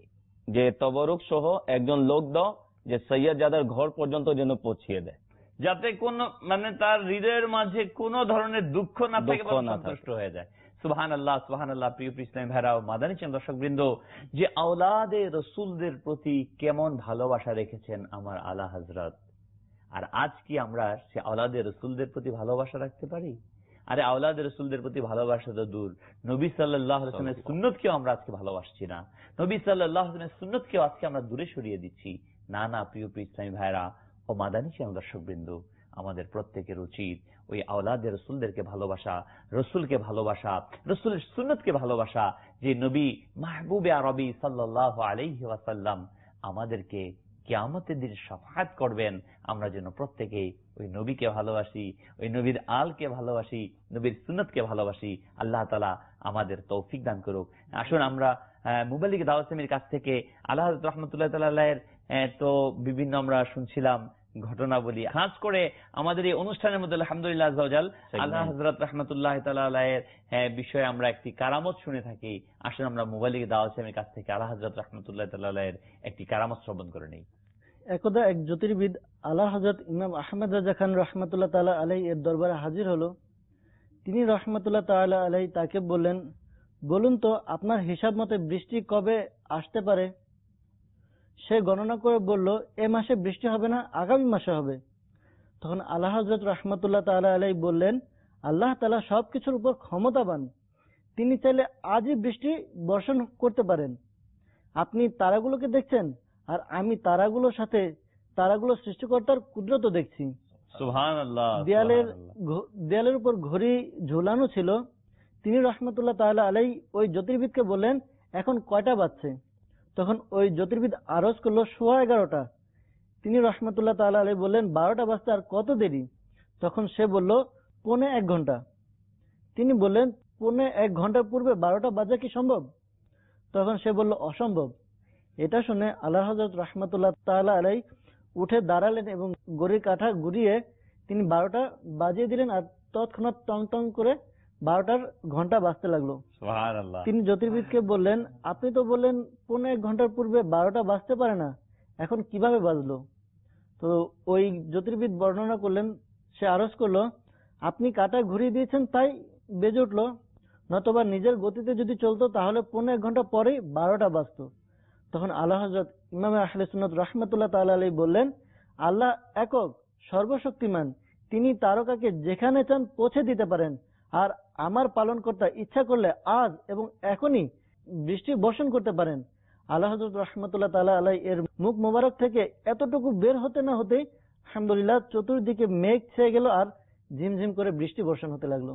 D: যে তবারুক সহ একজন লোক দাও যে সৈয়দ জাদার ঘর পর্যন্ত যেন পৌঁছিয়ে দেয়,
A: যাতে কোন মানে তার হৃদয়ের মাঝে কোন ধরনের দুঃখ না থাকে, সন্তুষ্ট হয়ে যায়। সুবহানাল্লাহ, সুবহানাল্লাহ। প্রিয় ইসলামী ভাইরা ও মাদানী চাঁদ দর্শক বৃন্দ, যে আওলাদে রসুলদের প্রতি কেমন ভালোবাসা রেখেছেন আমার আলা হযরত, আর আজ কি আমরা সে আওলাদে রসুলদের প্রতি ভালোবাসা রাখতে পারি? আরে আওলাদে রসুলদের প্রতি ভালোবাসা তো দূর, নবী সাল্লাল্লাহু আলাইহি ওয়াসাল্লামের সুন্নতকেও আমরা আজকে ভালোবাসছি না, নবী সাল্লাল্লাহু আলাইহি ওয়াসাল্লামের সুন্নতকেও আজকে আমরা দূরে সরিয়ে দিচ্ছি। না না, প্রিয় ইসলামী ভাইরা ও মাদানী চাঁদ দর্শক বৃন্দ, আমাদের প্রত্যেকের উচিত ওই আওলাদে রসুলদেরকে ভালোবাসা, রসুলকে ভালোবাসা, রসুলের সুন্নতকে ভালোবাসা। যে নবী মাহবুবে আরবি সাল্লাল্লাহু আলাইহি ওয়াসাল্লাম আমাদেরকে কিয়ামতের দিন শাফাআত করবেন, আমরা যেন প্রত্যেকেই ওই নবীকে ভালোবাসি, ওই নবীর আলকে ভালোবাসি, নবীর সুন্নতকে ভালোবাসি। আল্লাহ তাআলা আমাদের তৌফিক দান করুক। আসুন আমরা মুবাল্লিগ দাওয়াত ইসলামীর কাছ থেকে আলা হযরত রাহমাতুল্লাহ তাআলা তো বিভিন্ন আমরা শুনছিলাম ঘটনাবলী, খাস করে আমাদের এই অনুষ্ঠানের মধ্যে আলহামদুলিল্লাহ আযজা ওয়া জাল আল্লাহ হযরত রাহমাতুল্লাহ তাআলা বিষয়ে আমরা একটি কারামত শুনে থাকি। আসুন আমরা মুবাল্লিগ দাওয়াত ইসলামীর কাছ থেকে আলা হযরত রাহমাতুল্লাহ তাআলা একটি কারামত শ্রবণ করে নেই।
E: একদা এক জ্যোতির্বিদ আলা হযরত ইমাম আহমদ রাজা খান রহমাতুল্লাহ তাআলা আলাইহি এর দরবারে হাজির হলো। তিনি রহমাতুল্লাহ তাআলা আলাইহি তাকে বললেন, বলুন তো আপনার হিসাব মতে বৃষ্টি কবে আসতে পারে? সে গণনা করে বলল, এ মাসে বৃষ্টি হবে না, আগামী মাসে হবে। তখন আলা হযরত রাহমাতুল্লাহ তাআলা আলাইহি বললেন, আল্লাহ তাআলা সবকিছুর উপর ক্ষমতাবান, তিনি চাইলে আজই বৃষ্টি বর্ষণ করতে পারেন। আপনি তারাগুলোকে দেখছেন আর আমি তারাগুলোর সাথে তারাগুলোর সৃষ্টিকর্তার কুদরত দেখছি।
A: সুবহানাল্লাহ।
E: দেয়ালের উপর ঘড়ি ঝুলানো ছিল। তিনি রহমতুল্লাহ তাআলা আলাইহি ওই জ্যোতির্বিদকে বললেন, এখন কয়টা বাজছে? তখন ওই জ্যোতির্বিদ আরজ করলো 11:15। তিনি রহমতুল্লাহ তাআলা আলাইহি বললেন, 12টা বাজতে আর কত দেরি? তখন সে বলল, 1.25 ঘন্টা। তিনি বললেন, 1.25 ঘন্টার পূর্বে 12টা বাজা কি সম্ভব? তখন সে বলল, অসম্ভব। এটা শুনে আলা হযরত রাহমাতুল্লাহ তাআলা আলাইহি উঠে দাঁড়ালেন এবং ঘড়ির কাঁটা ঘুরিয়ে তিনি 12টা বাজিয়ে দিলেন, আর তৎক্ষণাৎ টং টং করে 12টার ঘন্টা বাজতে লাগলো।
A: সুবহানাল্লাহ।
E: তিনি জ্যোতির্বিদকে বললেন, আপনি তো বললেন 1.25 ঘন্টার পূর্বে 12টা বাজতে পারে না, এখন কিভাবে বাজলো? তো ওই জ্যোতির্বিদ বর্ণনা করলেন, সে আরজ করলো, আপনি কাঁটা ঘুরিয়ে দিয়েছেন তাই বেজে উঠলো, নতবা নিজের গতিতে যদি চলতো তাহলে 1.25 ঘন্টা পরেই 12টা বাজতো। তখন আলা হযরত ইমাম আহলে সুন্নাত রাহমাতুল্লাহ তাআলা আলাইহি বললেন, আল্লাহ একক, সর্বশক্তিমান, তিনি তারকাকে যেখানে চান পৌঁছে দিতে পারেন, আর আমার পালনকর্তা ইচ্ছা করলে আজ এবং এখনই বৃষ্টি বর্ষণ করতে পারেন। আলা হযরত রাহমাতুল্লাহ তাআলা আলাইহি এর মুখ মোবারক থেকে এতটুকু বের হতে না হতেই আলহামদুলিল্লাহ চতুর্দিকে মেঘ ছেয়ে গেল আর ঝিমঝিম করে বৃষ্টি বর্ষণ হতে লাগলো।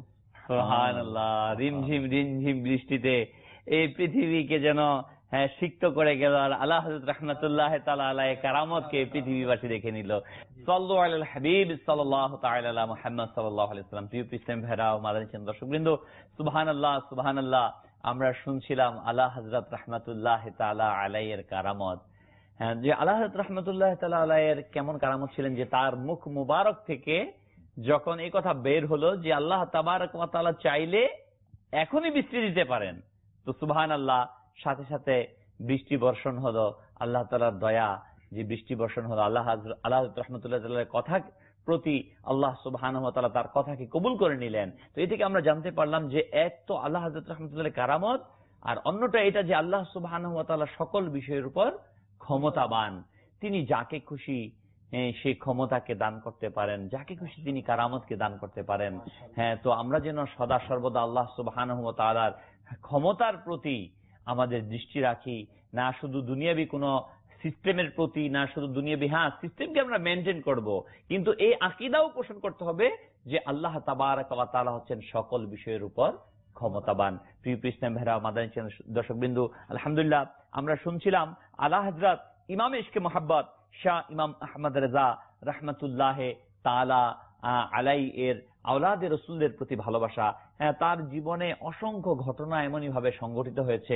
A: সুবহানাল্লাহ, রিমঝিম রিমঝিম বৃষ্টিতে এই পৃথিবীকে যেন সিক্ত করে গেল, আর আল্লাহ হযরত রাহমাতুল্লাহ তাআলা আলাইহি কারামতকে পৃথিবীবাসী দেখে নিল। সাল্লু আলাল হাবিব সাল্লাল্লাহু তাআলা আলা মুহাম্মদ সাল্লাল্লাহু আলাইহি ওয়াসাল্লাম। প্রিয় ইসলাম ভাইরা ও মাদানী চ্যানেল দর্শকবৃন্দ, সুবহানাল্লাহ সুবহানাল্লাহ, আমরা শুনছিলাম আল্লাহ হযরত রাহমাতুল্লাহ তাআলা আলাইহির কারামত। যে আল্লাহ হযরত রাহমাতুল্লাহ তাআলা আলাইহির কেমন কারামত ছিলেন যে তার মুখ মুবারক থেকে যখন এই কথা বের হলো যে আল্লাহ তাবারক ওয়া তাআলা চাইলে এখনই বৃষ্টি দিতে পারেন, তো সুবহানাল্লাহ, সাথে সাথে বৃষ্টি বর্ষণ হলো। আল্লাহ তাআলার দয়া যে বৃষ্টি বর্ষণ হলো, আল্লাহ রাহমাতুল্লাহ তাআলার কথা প্রতি আল্লাহ সুবহানাহু ওয়া তাআলা তার কথাকে কবুল করে নিলেন। তো এই থেকে আমরা জানতে পারলাম যে এক তো আল্লাহ হযরত রাহমাতুল্লাহ কারামত, আর অন্যটা এটা যে আল্লাহ সুবহানাহু ওয়া তাআলা সকল বিষয়ের উপর ক্ষমতাবান। তিনি যাকে খুশি সেই ক্ষমতাকে দান করতে পারেন, যাকে খুশি তিনি কারামতকে দান করতে পারেন। তো আমরা যেন সদা সর্বদা আল্লাহ সুবহানাহু ওয়া তাআলার ক্ষমতার প্রতি আমাদের দৃষ্টি রাখি, না শুধু দুনিয়াবি কোনো সিস্টেমের প্রতি, না শুধু দুনিয়াবি, সিস্টেমকে আমরা মেনটেন করব, কিন্তু এই আকীদাও পোষণ করতে হবে যে আল্লাহ তাবারক ওয়া তাআলা হচ্ছেন সকল বিষয়ের উপর ক্ষমতাবান। প্রিয় ইসলাম ভাইরা মাদানী চ্যানেল দর্শকবৃন্দু, আলহামদুলিল্লাহ আমরা শুনছিলাম আলা হযরত ইমাম ইশকে মোহাব্বত শাহ ইমাম আহমদ রেজা রাহমাতুল্লাহ তাআলা আলাই এর আওলাদে রাসূলদের প্রতি ভালোবাসা। তার জীবনে অসংখ্য ঘটনা এমনই ভাবে সংঘটিত হয়েছে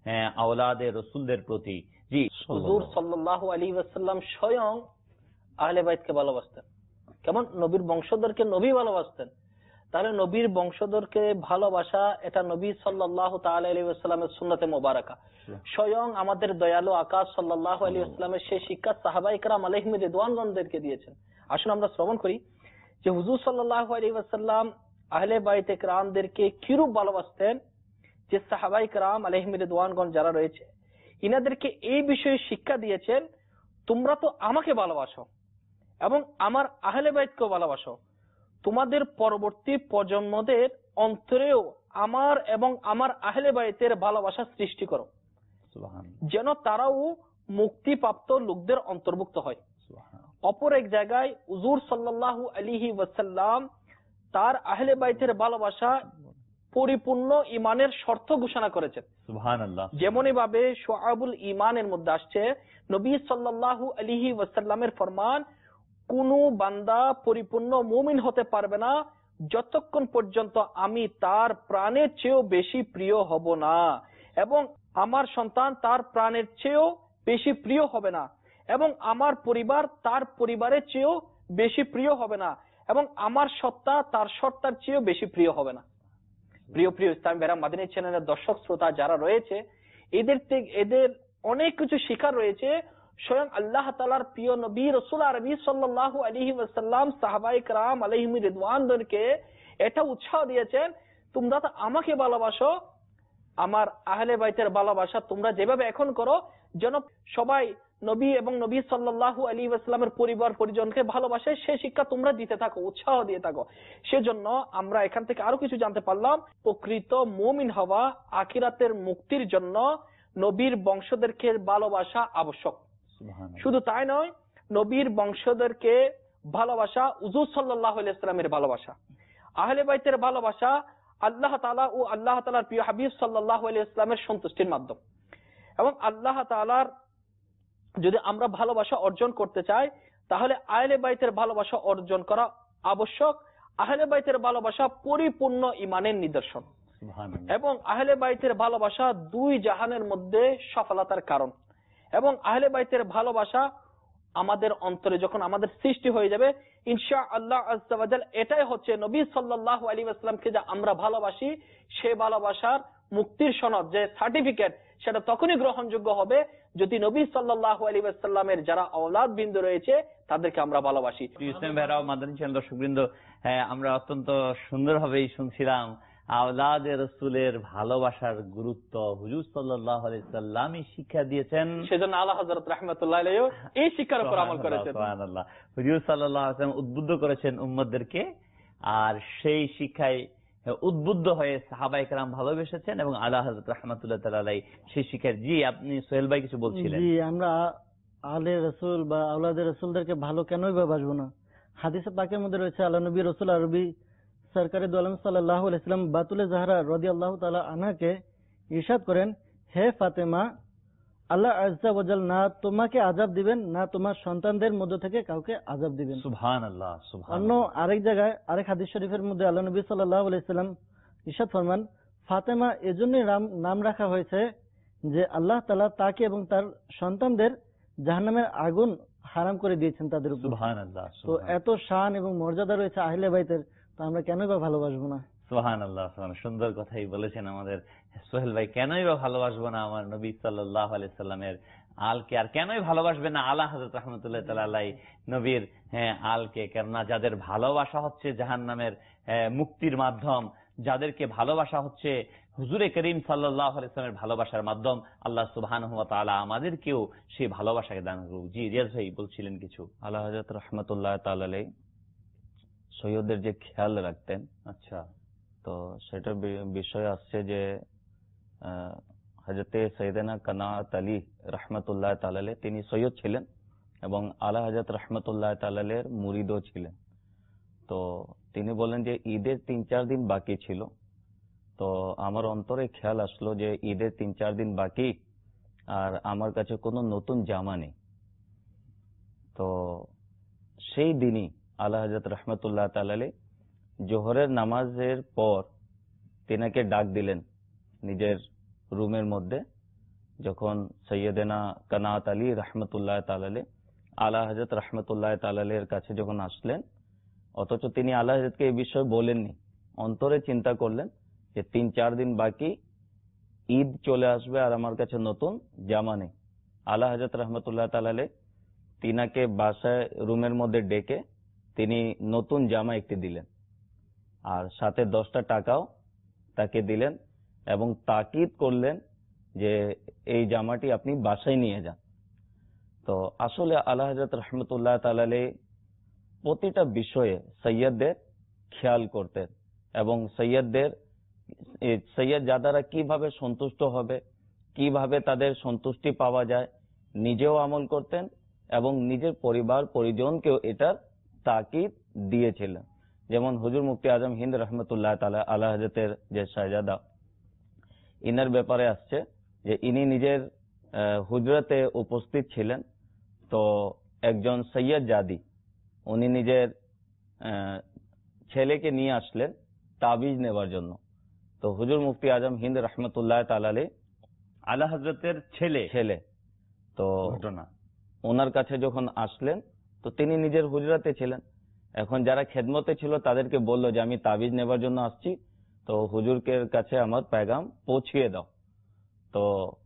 A: আওলাদে রাসূলদের প্রতি। জি,
B: হুজুর সাল্লাল্লাহু আলাইহি ওয়াসাল্লাম স্বয়ং আহলে বাইতকে ভালোবাসতেন। কেমন? নবীর বংশধরকে নবী ভালোবাসতেন। তাহলে নবীর বংশধরকে ভালোবাসা এটা নবী সাল্লাল্লাহু তাআলা আলাইহি ওয়াসাল্লামের সুন্নতে মুবারাকা। স্বয়ং আমাদের দয়ালু আকাশ সাল্লাল্লাহু আলাইহি ওয়াসাল্লামের সেই শিক্ষা সাহাবায়ে কেরাম আলাইহিম রিদওয়ানগণদেরকে দিয়েছেন। আসুন আমরা শ্রবণ করি যে হুজুর সাল্লাল্লাহু আলাইহি ওয়াসাল্লাম আহলে বাইতে কেরামদেরকে কিরূপ ভালোবাসতেন। যে সাহাবায়ে কেরাম আলাইহিম রিদওয়ানগণ যারা রয়েছে, ইনাদেরকে এই বিষয়ে শিক্ষা দিয়েছেন, তোমরা তো আমাকে ভালোবাসো এবং আমার আহলে বাইতকেও ভালোবাসো, তোমাদের পরবর্তী প্রজন্মদের অন্তরেও আমার এবং আমার আহলে বাইতের ভালোবাসা সৃষ্টি করো, যেন তারাও মুক্তিপ্রাপ্ত লোকদের অন্তর্ভুক্ত হয়। অপর এক জায়গায় হুজুর সাল্লাল্লাহু আলাইহি ওয়াসাল্লাম তার আহলে বাইতের ভালোবাসা পরিপূর্ণ ইমানের শর্ত ঘোষণা করেছেন।
A: সুবহানাল্লাহ।
B: যেমনই ভাবে শুআবুল ঈমানের মধ্যে আসছে, নবী সাল্লাল্লাহু আলাইহি ওয়াসাল্লামের ফরমান, কোন বান্দা পরিপূর্ণ মুমিন হতে পারবে না যতক্ষণ পর্যন্ত আমি তার প্রাণের চেয়েও বেশি প্রিয় হব না, এবং আমার সন্তান তার প্রাণের চেয়েও বেশি প্রিয় হবে না, এবং আমার পরিবার তার পরিবারের চেয়েও বেশি প্রিয় হবে না, এবং আমার সত্তা তার সত্তার চেয়েও বেশি প্রিয় হবে না। প্রিয় প্রিয় ইসলাম ভাইরা মাদানী চ্যানেলের দর্শক শ্রোতা যারা রয়েছে, এদের অনেক কিছু শিকার রয়েছে। স্বয়ং আল্লাহ তাআলার প্রিয় নবী রাসূল আরবি সাল্লাল্লাহু আলাইহি ওয়াসাল্লাম সাহাবায়ে কেরাম আলাইহিম রিদওয়ানদেরকে এটা উৎসাহ দিয়েছেন, তোমরা তো আমাকে ভালোবাসো, আমার আহলে বাইতের ভালোবাসা তোমরা যেভাবে এখন করো, যেন সবাই নবী এবং নবী সাল্লাল্লাহু আলাইহি ওয়াসাল্লামের পরিবার পরিজনকে ভালোবাসে, সেই শিক্ষা তোমরা দিতে থাকো, উৎসাহ দিয়ে থাকো। সেজন্য আমরা এখান থেকে আরো কিছু জানতে পারলাম। প্রকৃত মুমিন হওয়া, আখিরাতের মুক্তির জন্য নবীর বংশধরকে ভালোবাসা আবশ্যক। শুধু তাই নয়, নবীর বংশধরকে ভালোবাসা হুজুর সাল্লাল্লাহু আলাইহি ওয়াসাল্লামের ভালোবাসা, আহলে বাইতের ভালোবাসা আল্লাহ তাআলা ও আল্লাহ তাআলার প্রিয় হাবিব সাল্লাল্লাহু আলাইহি ওয়াসাল্লামের সন্তুষ্টির মাধ্যম। এবং আল্লাহ তাআলার যদি আমরা ভালোবাসা অর্জন করতে চাই, তাহলে আহলে বাইতের ভালোবাসা অর্জন করা আবশ্যক। আহলে বাইতের ভালোবাসা পরিপূর্ণ ঈমানের নিদর্শন, এবং আহলে বাইতের ভালোবাসা দুই জাহানের মধ্যে সফলতার কারণ। এবং আহলে বাইতের ভালোবাসা আমাদের অন্তরে যখন আমাদের সৃষ্টি হয়ে যাবে, ইনশাআল্লাহ আযজা ওয়া জাল এটাই হচ্ছে নবী সাল্লাল্লাহু আলাইহি ওয়াসাল্লামকে যা আমরা ভালোবাসি, সেই ভালোবাসার মুক্তির সনদ, যে সার্টিফিকেট, সেটা তখনই গ্রহণযোগ্য হবে যদি নবী সাল্লাল্লাহু আলাইহি ওয়াসাল্লামের যারা আওলাদ বৃন্দ রয়েছে তাদেরকে আমরা ভালোবাসি।
A: ইসলাম ভাইরা মাদানী চ্যানেল দর্শকবৃন্দ, আমরা অত্যন্ত সুন্দরভাবেই শুনছিলাম আওলাদে রাসূলের ভালোবাসার গুরুত্ব হুজুর সাল্লাল্লাহু আলাইহি ওয়াসাল্লামই শিক্ষা দিয়েছেন।
B: সেজন্য আলা হযরত রাহমাতুল্লাহ আলাইহি এই শিক্ষার উপর আমল করেছেন।
A: সুবহানাল্লাহ। হুজুর সাল্লাল্লাহু আলাইহি ওয়াসাল্লাম উদ্বুদ্ধ করেছেন উম্মতদেরকে, আর সেই শিক্ষায় উদ্বুদ্ধ হয়ে সাহাবায়ে কেরাম ভালোবেসেছেন এবং আলা হযরত রাহমাতুল্লাহ তাআলা আলাইহি সেই শিক্ষার। জি, আপনি সোহেল ভাই কিছু বলছিলেন।
E: জি, আমরা আহলে রাসূল বা আওলাদে রাসূলদেরকে ভালো কেনই বা বাসবো না? হাদিসে পাকের মধ্যে রয়েছে, আল্লাহ নবী রাসূল আরবি সরকারে দু আলম সাল্লাল্লাহু আলাইহি ওয়াসাল্লাম বাতুলে জাহরা রাদিয়াল্লাহু তাআলা আনহাকে ইরশাদ করেন, হে ফাতেমা, আল্লাহ আজ্জা ওয়া জাল না তোমাকে আযাব দিবেন, না তোমার সন্তানদের মধ্য থেকে কাউকে আযাব দিবেন।
A: সুবহানাল্লাহ,
E: অন্য
A: সুবহানাল্লাহ।
E: আরেক জায়গায় আরেক হাদিস শরীফের মধ্যে আল্লাহ নবী সাল্লাল্লাহু আলাইহি ওয়াসাল্লাম ইরশাদ ফরমান, ফাতেমা এজন্যই নাম রাখা হয়েছে যে আল্লাহ তাআলা তাকে এবং তার সন্তানদের জাহান্নামের আগুন হারাম করে দিয়েছেন তাদের উপর।
A: সুবহানাল্লাহ,
E: তো এত শান এবং মর্যাদা রয়েছে আহলে বাইতের, তো আমরা কেনই বা ভালোবাসবো না?
A: সুবহানাল্লাহ, সুন্দর কথাই বলেছেন আমাদের সোহেল ভাই। কেনই বা ভালোবাসবো না আমার নবী সাল্লাল্লাহু আলাইহি সাল্লামের আলকে, আর কেনই ভালোবাসবে না আলা হযরত রাহমাতুল্লাহ তাআলা আলাইহি নবীর আলকে? কেননা যাদের ভালোবাসা হচ্ছে জাহান্নামের মুক্তির মাধ্যম, যাদেরকে ভালোবাসা হচ্ছে হুজুরে করিম সাল্লাল্লাহু আলাইহি সাল্লামের ভালোবাসার মাধ্যম, আল্লাহ সুবহানাহু ওয়া তাআলা আমাদেরকেও সেই ভালোবাসাকে দান করুক। জি রিয়াজ ভাই বলছিলেন কিছু।
D: আলা হযরত রাহমাতুল্লাহ তাআলা আলাইহি সৈয়দদের যে খেয়াল রাখতেন,
A: আচ্ছা,
D: তো সেটার বিষয় আসছে যে হযরতে সৈয়দনা কানাত আলী রাহমাতুল্লাহ তাআলা আলাইহি তিনি সৈয়দ ছিলেন এবং আলা হযরত রাহমাতুল্লাহ তাআলা আলাইহির মুরিদও ছিলেন। তো তিনি বলেন যে ঈদের ৩-৪ দিন বাকি ছিল, তো আমার অন্তরে খেয়াল আসলো যে ঈদের ৩-৪ দিন বাকি আর আমার কাছে কোনো নতুন জামা নেই। তো সেই দিনই আলা হযরত রাহমাতুল্লাহ তাআলা আলাইহি জোহরের নামাজের পর তিনাকে ডাক দিলেন নিজের রুমের মধ্যে। যখন সৈয়দনা কানাত আলী রাহমাতুল্লাহ তাআলা আলাইহি আলা হযরত রাহমাতুল্লাহ তাআলা আলাইহির কাছে যখন আসলেন, অথচ তিনি আলা হযরতকে এই বিষয়ে বলেননি, অন্তরে চিন্তা করলেন যে ৩-৪ দিন বাকি ঈদ চলে আসবে আর আমার কাছে নতুন জামা নেই। আলা হযরত রাহমাতুল্লাহ তাআলা আলাইহি তিনাকে বাসায় রুমের মধ্যে ডেকে তিনি নতুন জামা একটি দিলেন আর সাথে 10টা টাকাও তাকে দিলেন এবং তাকিদ করলেন যে এই জামাটি আপনি বাসায় নিয়ে যান। তো আসলে আলা হযরত রাহমাতুল্লাহ তাআলা আলাইহি প্রতিটা বিষয়ে সৈয়দদের খেয়াল করতেন এবং সৈয়দ যাদারা কিভাবে সন্তুষ্ট হবে, কিভাবে তাদের সন্তুষ্টি পাওয়া যায়, নিজেও আমল করতেন এবং নিজের পরিবার পরিজনকেও এটার তাকিদ দিয়েছিলেন। যেমন হুজুর মুফতি আজম হিন্দ রহমতুল্লাহ তাআলা আলা হযরতের যে শাহজাদা, ইনার ব্যাপারে আসছে যে ইনি নিজের হুজরাতে উপস্থিত ছিলেন। তো একজন সৈয়দ জাদি উনি নিজের ছেলেকে নিয়ে আসলেন তাবিজ নেবার জন্য। তো হুজুর মুফতি আজম হিন্দ রহমতুল্লাহ তাআলা আলাইহি
A: আলা হযরতের ছেলে
D: তো
A: ঘটনা
D: ওনার কাছে যখন আসলেন, তো তিনি নিজের হুজরাতে ছিলেন। এখন যারা খেদমতে ছিল তাদেরকে বলল যে আমি তাবিজ নেবার জন্য আসছি, তো হুজুরকে কাছে আমার পেগাম পৌঁছিয়ে দাও। তো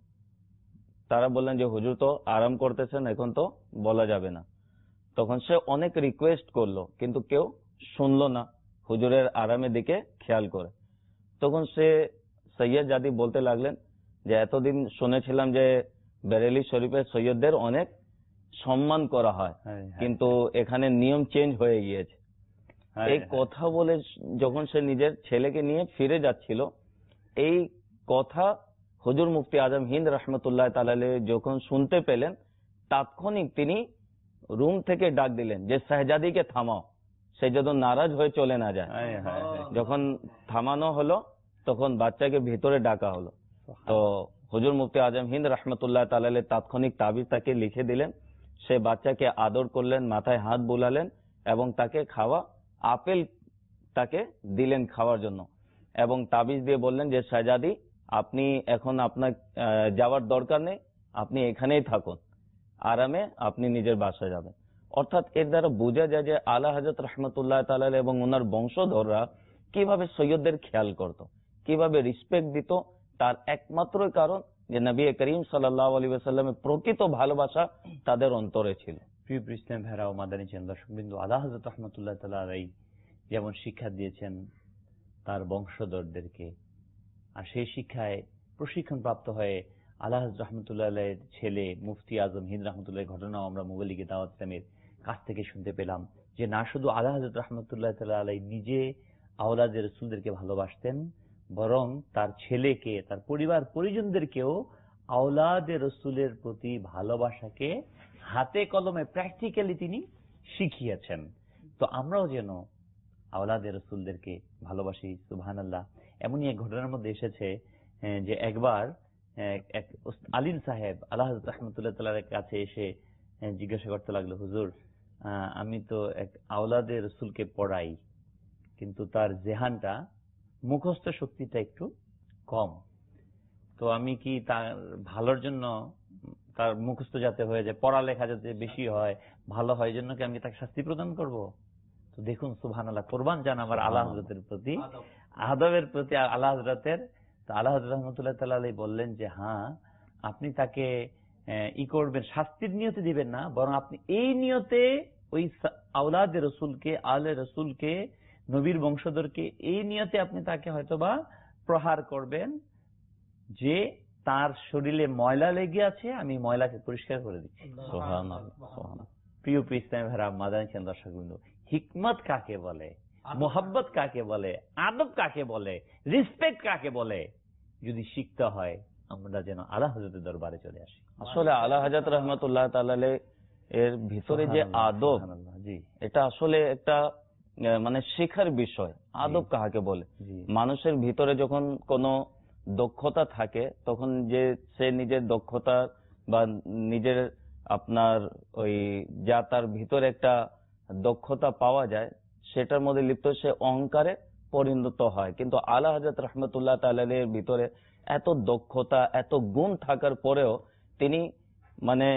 D: তারা বললেন যে হুজুর তো আরাম করতেছেন, এখন তো বলা যাবে না। তখন সে অনেক রিকোয়েস্ট করলো কিন্তু কেউ শুনলো না হুজুরের আরামের দিকে খেয়াল করে। তখন সে সৈয়দ জাদি বলতে লাগলেন যে এতদিন শুনেছিলাম যে বেরেলি শরীফের সৈয়দদের অনেক সম্মান করা হয়, কিন্তু এখানে নিয়ম চেঞ্জ হয়ে গিয়েছে। এই কথা বলে যখন সে নিজের ছেলেকে নিয়ে ফিরে যাচ্ছিল, এই কথা হুজুর মুফতি আজম হিন্দ রহমতুল্লাহ তাআলা আলাইহি যখন শুনতে পেলেন, তাৎক্ষণিক তিনি রুম থেকে ডাক দিলেন যে শাহজাদিকে থামাও, সে যেন নারাজ হয়ে চলে না যায়। যখন থামানো হলো তখন বাচ্চাকে ভিতরে ডাকা হলো। তো হুজুর মুফতি আজম হিন্দ রহমতুল্লাহ তাআলা আলাইহি তাৎক্ষণিক তাবিজ তাকে লিখে দিলেন। সে বাচ্চাকে আদর করলেন, মাথায় হাত বুলালেন এবং তাকে খাওয়া আপেল তাকে দিলেন খাওয়ার জন্য এবং তাবিজ দিয়ে বললেন যে শাহজাদি আপনি এখন আপনার যাওয়ার দরকার নেই, আপনি এখানেই থাকুন, আরামে আপনি নিজের বাসায় যাবেন। অর্থাৎ এর দ্বারা বোঝা যায় যে আলা হযরত রাহমাতুল্লাহ তাআলা আলাইহি এবং ওনার বংশধররা কিভাবে সৈয়দদের খেয়াল করত, কিভাবে রেসপেক্ট দিত। তার একমাত্র কারণ যে নবী করিম সাল্লাল্লাহু আলাইহি ওয়াসাল্লামের প্রকৃত ভালোবাসা তাদের অন্তরে ছিল।
A: প্রিয় ইসলাম ভাইরা ও মাদানী দর্শকবৃন্দ, আলা হযরত রাহমাতুল্লাহ তাআলা আলাইহি যেমন শিক্ষা দিয়েছেন তার বংশধরদেরকে, আর সেই শিক্ষায় প্রশিক্ষণ প্রাপ্ত হয়ে আলা হযরত রাহমাতুল্লাহ আলাইহির ছেলে মুফতি আজম হিন্দ রাহমাতুল্লাহর ঘটনাও আমরা মুবল্লিগে দাওয়াত ইসলামের কাছ থেকে শুনতে পেলাম যে না শুধু আলা হযরত রাহমাতুল্লাহ তাআলা আলাইহি নিজে আওলাদে রাসূলদেরকে ভালোবাসতেন, বরং তার ছেলেকে, তার পরিবার পরিজনদেরকেও আওলাদে রাসূলের প্রতি ভালোবাসাকে হাতে কলমে প্র্যাকটিক্যালি তিনি শিখিয়েছেন। তো আমরাও যেন আওলাদে রসুলদেরকে ভালোবাসি। সুবহানাল্লাহ। এমনই এক ঘটনার মধ্যে এসেছে যে একবার এক আলিম সাহেব আল্লাহ হযরত রাহমাতুল্লাহ তাআলার কাছে এসে জিজ্ঞাসা করতে লাগলো, হুজুর আমি তো এক আওলাদে রসুলকে পড়াই, কিন্তু তার জেহানটা মুখস্থ শক্তিটা একটু কম, তো আমি কি তার ভালোর জন্য, তার মুখস্থ যাতে হয়ে যায়, পড়ালেখা যাতে বেশি হয়, ভালো হয়, জন্য কি আমি তাকে শাস্তি প্রদান করব? তো দেখুন সুবহানাল্লাহ, কোরবান জান আমার আল্লাহ হযরতের প্রতি, আদবের প্রতি আল্লাহ হযরতের। তো আল্লাহ হযরত রাহমাতুল্লাহ তাআলা আলাইহি বললেন যে হ্যাঁ, আপনি তাকে ই করবেন, শাস্তির নিয়তে দিবেন না, বরং আপনি এই নিয়তে ওই আওলাদে রসুলকে, আলে রসুলকে, নবীর বংশধরকে এই নিয়তে আপনি তাকে হয়তোবা প্রহার করবেন যে তার শরীরে ময়লা লেগে আছে, আমি ময়লাকে পরিষ্কার করে দিচ্ছি। প্রিয় ইসলামী ভাইরা, মাদানী দর্শকবৃন্দ, হিকমত কাকে বলে, মোহাব্বত কাকে বলে, আদব কাকে বলে, রেসপেক্ট কাকে বলে, যদি শিখতে হয় আমরা যেন আলা হযরতের দরবারে চলে আসি।
D: আসলে আলা হযরত রাহমাতুল্লাহ তাআলা এর ভিতরে যে আদব, এটা আসলে একটা মানে শেখার বিষয়। আদব কাকে বলে? মানুষের ভিতরে যখন কোনো দক্ষতা থাকে, তখন যে সে নিজের দক্ষতা বা নিজের আপনার ওই যা তার ভিতরে একটা দক্ষতা পাওয়া যায়, সেটার মধ্যে লিপ্ত সে অহংকারে পরিণত হয়। কিন্তু আলা হযরত রাহমাতুল্লাহ তাআলা এর ভিতরে এত দক্ষতা, এত গুণ থাকার পরেও তিনি মানে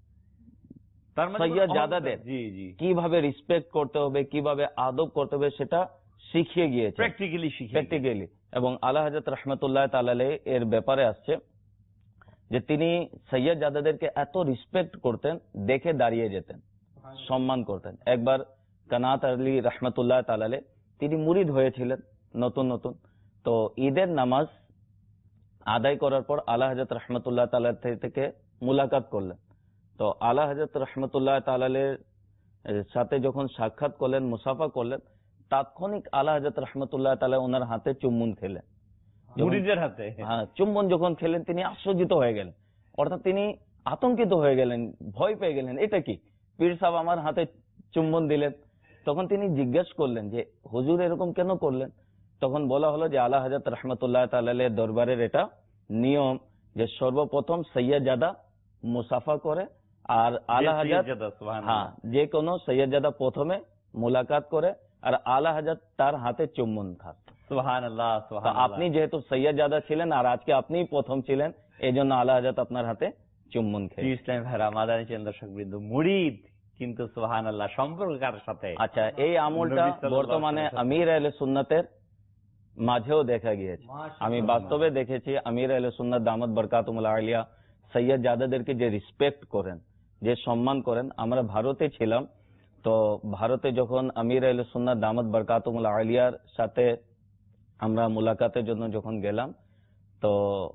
D: সাইয়্যিদাদের কিভাবে রেসপেক্ট করতে হবে, কিভাবে আদব করতে হবে, সেটা শিখিয়ে গিয়েছে প্র্যাকটিক্যালি। এবং আলা হযরত রাহমাতুল্লাহ তাআলা এর ব্যাপারে আসছে যে তিনি সাইয়্যিদাদেরকে এত রেসপেক্ট করতেন, দেখে দাঁড়িয়ে যেতেন, সম্মান করতেন। একবার কানাত আলী রাহমাতুল্লাহ তাআলা তিনি মুরিদ হয়েছিলেন নতুন নতুন, তো ঈদের নামাজ আদায় করার পর আলা হযরত রাহমাতুল্লাহ তাআলা থেকে মুলাকাত করলেন। তো আলা হযরত রাহমাতুল্লাহ তাআলার সাথে যখন সাক্ষাৎ করলেন, মুসাফা করলেন, তাৎক্ষণিক আলা হযরত রাহমাতুল্লাহ তাআলা ওনার হাতে চুম্বন খেলেন। মুরিদের হাতে চুম্বন যখন খেলেন, তিনি আশ্চর্যিত হয়ে গেলেন, অর্থাৎ তিনি আতঙ্কিত হয়ে গেলেন, ভয় পেয়ে গেলেন, এটা কি পীর সাহেব আমার হাতে চুম্বন দিলেন। তখন তিনি জিজ্ঞেস করলেন যে হুজুর এরকম কেন করলেন? তখন বলা হলো যে আলা হযরত রাহমাতুল্লাহ তাআলা দরবারের এটা নিয়ম যে সর্বপ্রথম সাইয়্যিদা মুসাফা করে, আর আলা হযরত যে কোনো সাইয়্যিদা প্রথমে মুলাকাত করে, আর আলা হযরত তার হাতে চুম্বন খান।
A: সুবহানাল্লাহ, সুবহানাল্লাহ।
D: আপনি যেহেতু সাইয়্যিদা ছিলেন আর আজকে আপনিই প্রথম ছিলেন, এই জন্য আলা হযরত আপনার হাতে চুম্বন খেলেন।
A: ইসলাম ভাইরা, মাদানী দর্শকবৃন্দ, মুরিদ কিন্তু সুবহানাল্লাহ সম্পর্ক কার সাথে?
D: আচ্ছা, এই আমলটা বর্তমানে আমির আহলে সুন্নাতের মাঝেও দেখা গিয়েছে। আমি বাস্তবে দেখেছি আমির আহলে সুন্নাত দামাত বরকাতুহুল আলিয়া সাইয়্যিদাদেরকে যে রেসপেক্ট করেন, যে সম্মান করেন। আমরা ভারতে ছিলাম, তো ভারতে যখন আমির আহলে সুন্নাত দামাত বরকাতুহুল আলিয়ার সাথে আমরা মুলাকাতের জন্য যখন গেলাম, তো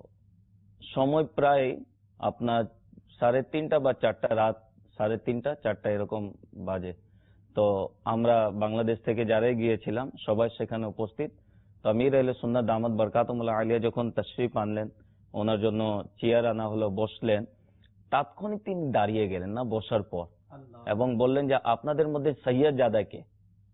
D: সময় প্রায় আপনার 3:30 বা 4টা, রাত 3:30 4টা এরকম বাজে। তো আমরা বাংলাদেশ থেকে যারাই গিয়েছিলাম সবাই সেখানে উপস্থিত। তো আমির আহলে সুন্নাত দামাত বরকাতুহুল আলিয়া যখন তাশরীফ আনলেন, ওনার জন্য চেয়ার আনা হলো, বসলেন, তাৎক্ষণিক তিনি দাঁড়িয়ে গেলেন না বসার পর, এবং বললেন যে আপনাদের মধ্যে সাইয়্যিদা কে?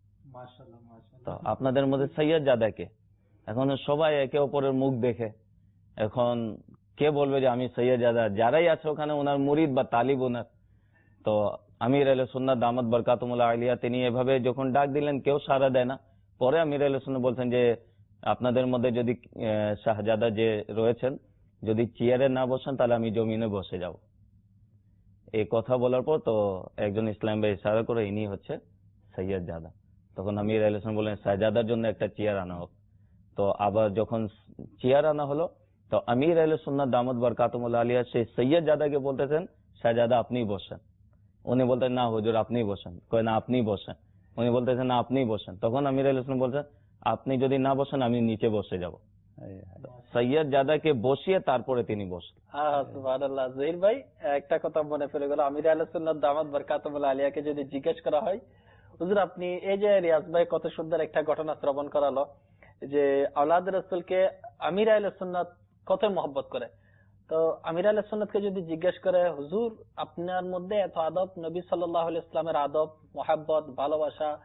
D: তো আপনাদের মধ্যে সাইয়্যিদা কে? এখন সবাই একে অপরের মুখ দেখে, এখন কে বলবে যে আমি সাইয়্যিদা? যারাই আছে ওখানে ওনার মুরিদ বা তালিব ওনার। তো আমির আহলে সুন্নাত দামাত বরকাতুহুল আলিয়া তিনি এভাবে যখন ডাক দিলেন, কেউ সাড়া দেয় না। পরে আমির আহলে সুন্নাত বলছেন যে আপনাদের মধ্যে যদি শাহজাদা যে রয়েছেন, যদি চেয়ারে না বসেন তাহলে আমি জমিনে বসে যাব। এই কথা বলার পর তো একজন ইসলাম ভাই ইশারা করে, ইনি হচ্ছে সাইয়্যিদা। তখন আমির আহলে সুন্নাত বললেন সাইয়্যিদার জন্য একটা চেয়ার আনা হোক। তো আবার যখন চেয়ার আনা হলো, তো আমির আহলে সুন্নাত দামাত বরকাতুহুল আলিয়া সেই সাইয়্যিদাকে বলতেছেন শাহজাদা আপনি বসেন। উনি বলতেন না হুজুর আপনি বসেন। কয় না আপনি বসেন। উনি বলতেছেন না আপনি বসেন। তখন আমির আহলে সুন্নাত বলছেন আপনি যদি না বসেন আমি নিচে বসে যাব। সাইয়্যিদাকে বসিয়ে তারপরে তিনি বসলেন।
B: সুবহানাল্লাহ। জহির ভাই, একটা কথা মনে পড়ে গেল, আমির আহলে সুন্নাত দামাত বরকাতুহুল আলিয়াকে যদি জিজ্ঞেস করা হয়, হুজুর আপনি এই যে রিয়াজ ভাই কত সুন্দর একটা ঘটনা শ্রবণ করালো যে আওলাদ রাসূলকে আমির আহলে সুন্নাত কত মহব্বত করে, তো আমির আহলে সুন্নাতকে যদি জিজ্ঞেস করে হুজুর আপনার মধ্যে এত আদব, নবী সাল্লাল্লাহু আলাইহি ওয়াসাল্লামের আদব, মহব্বত, ভালোবাসা,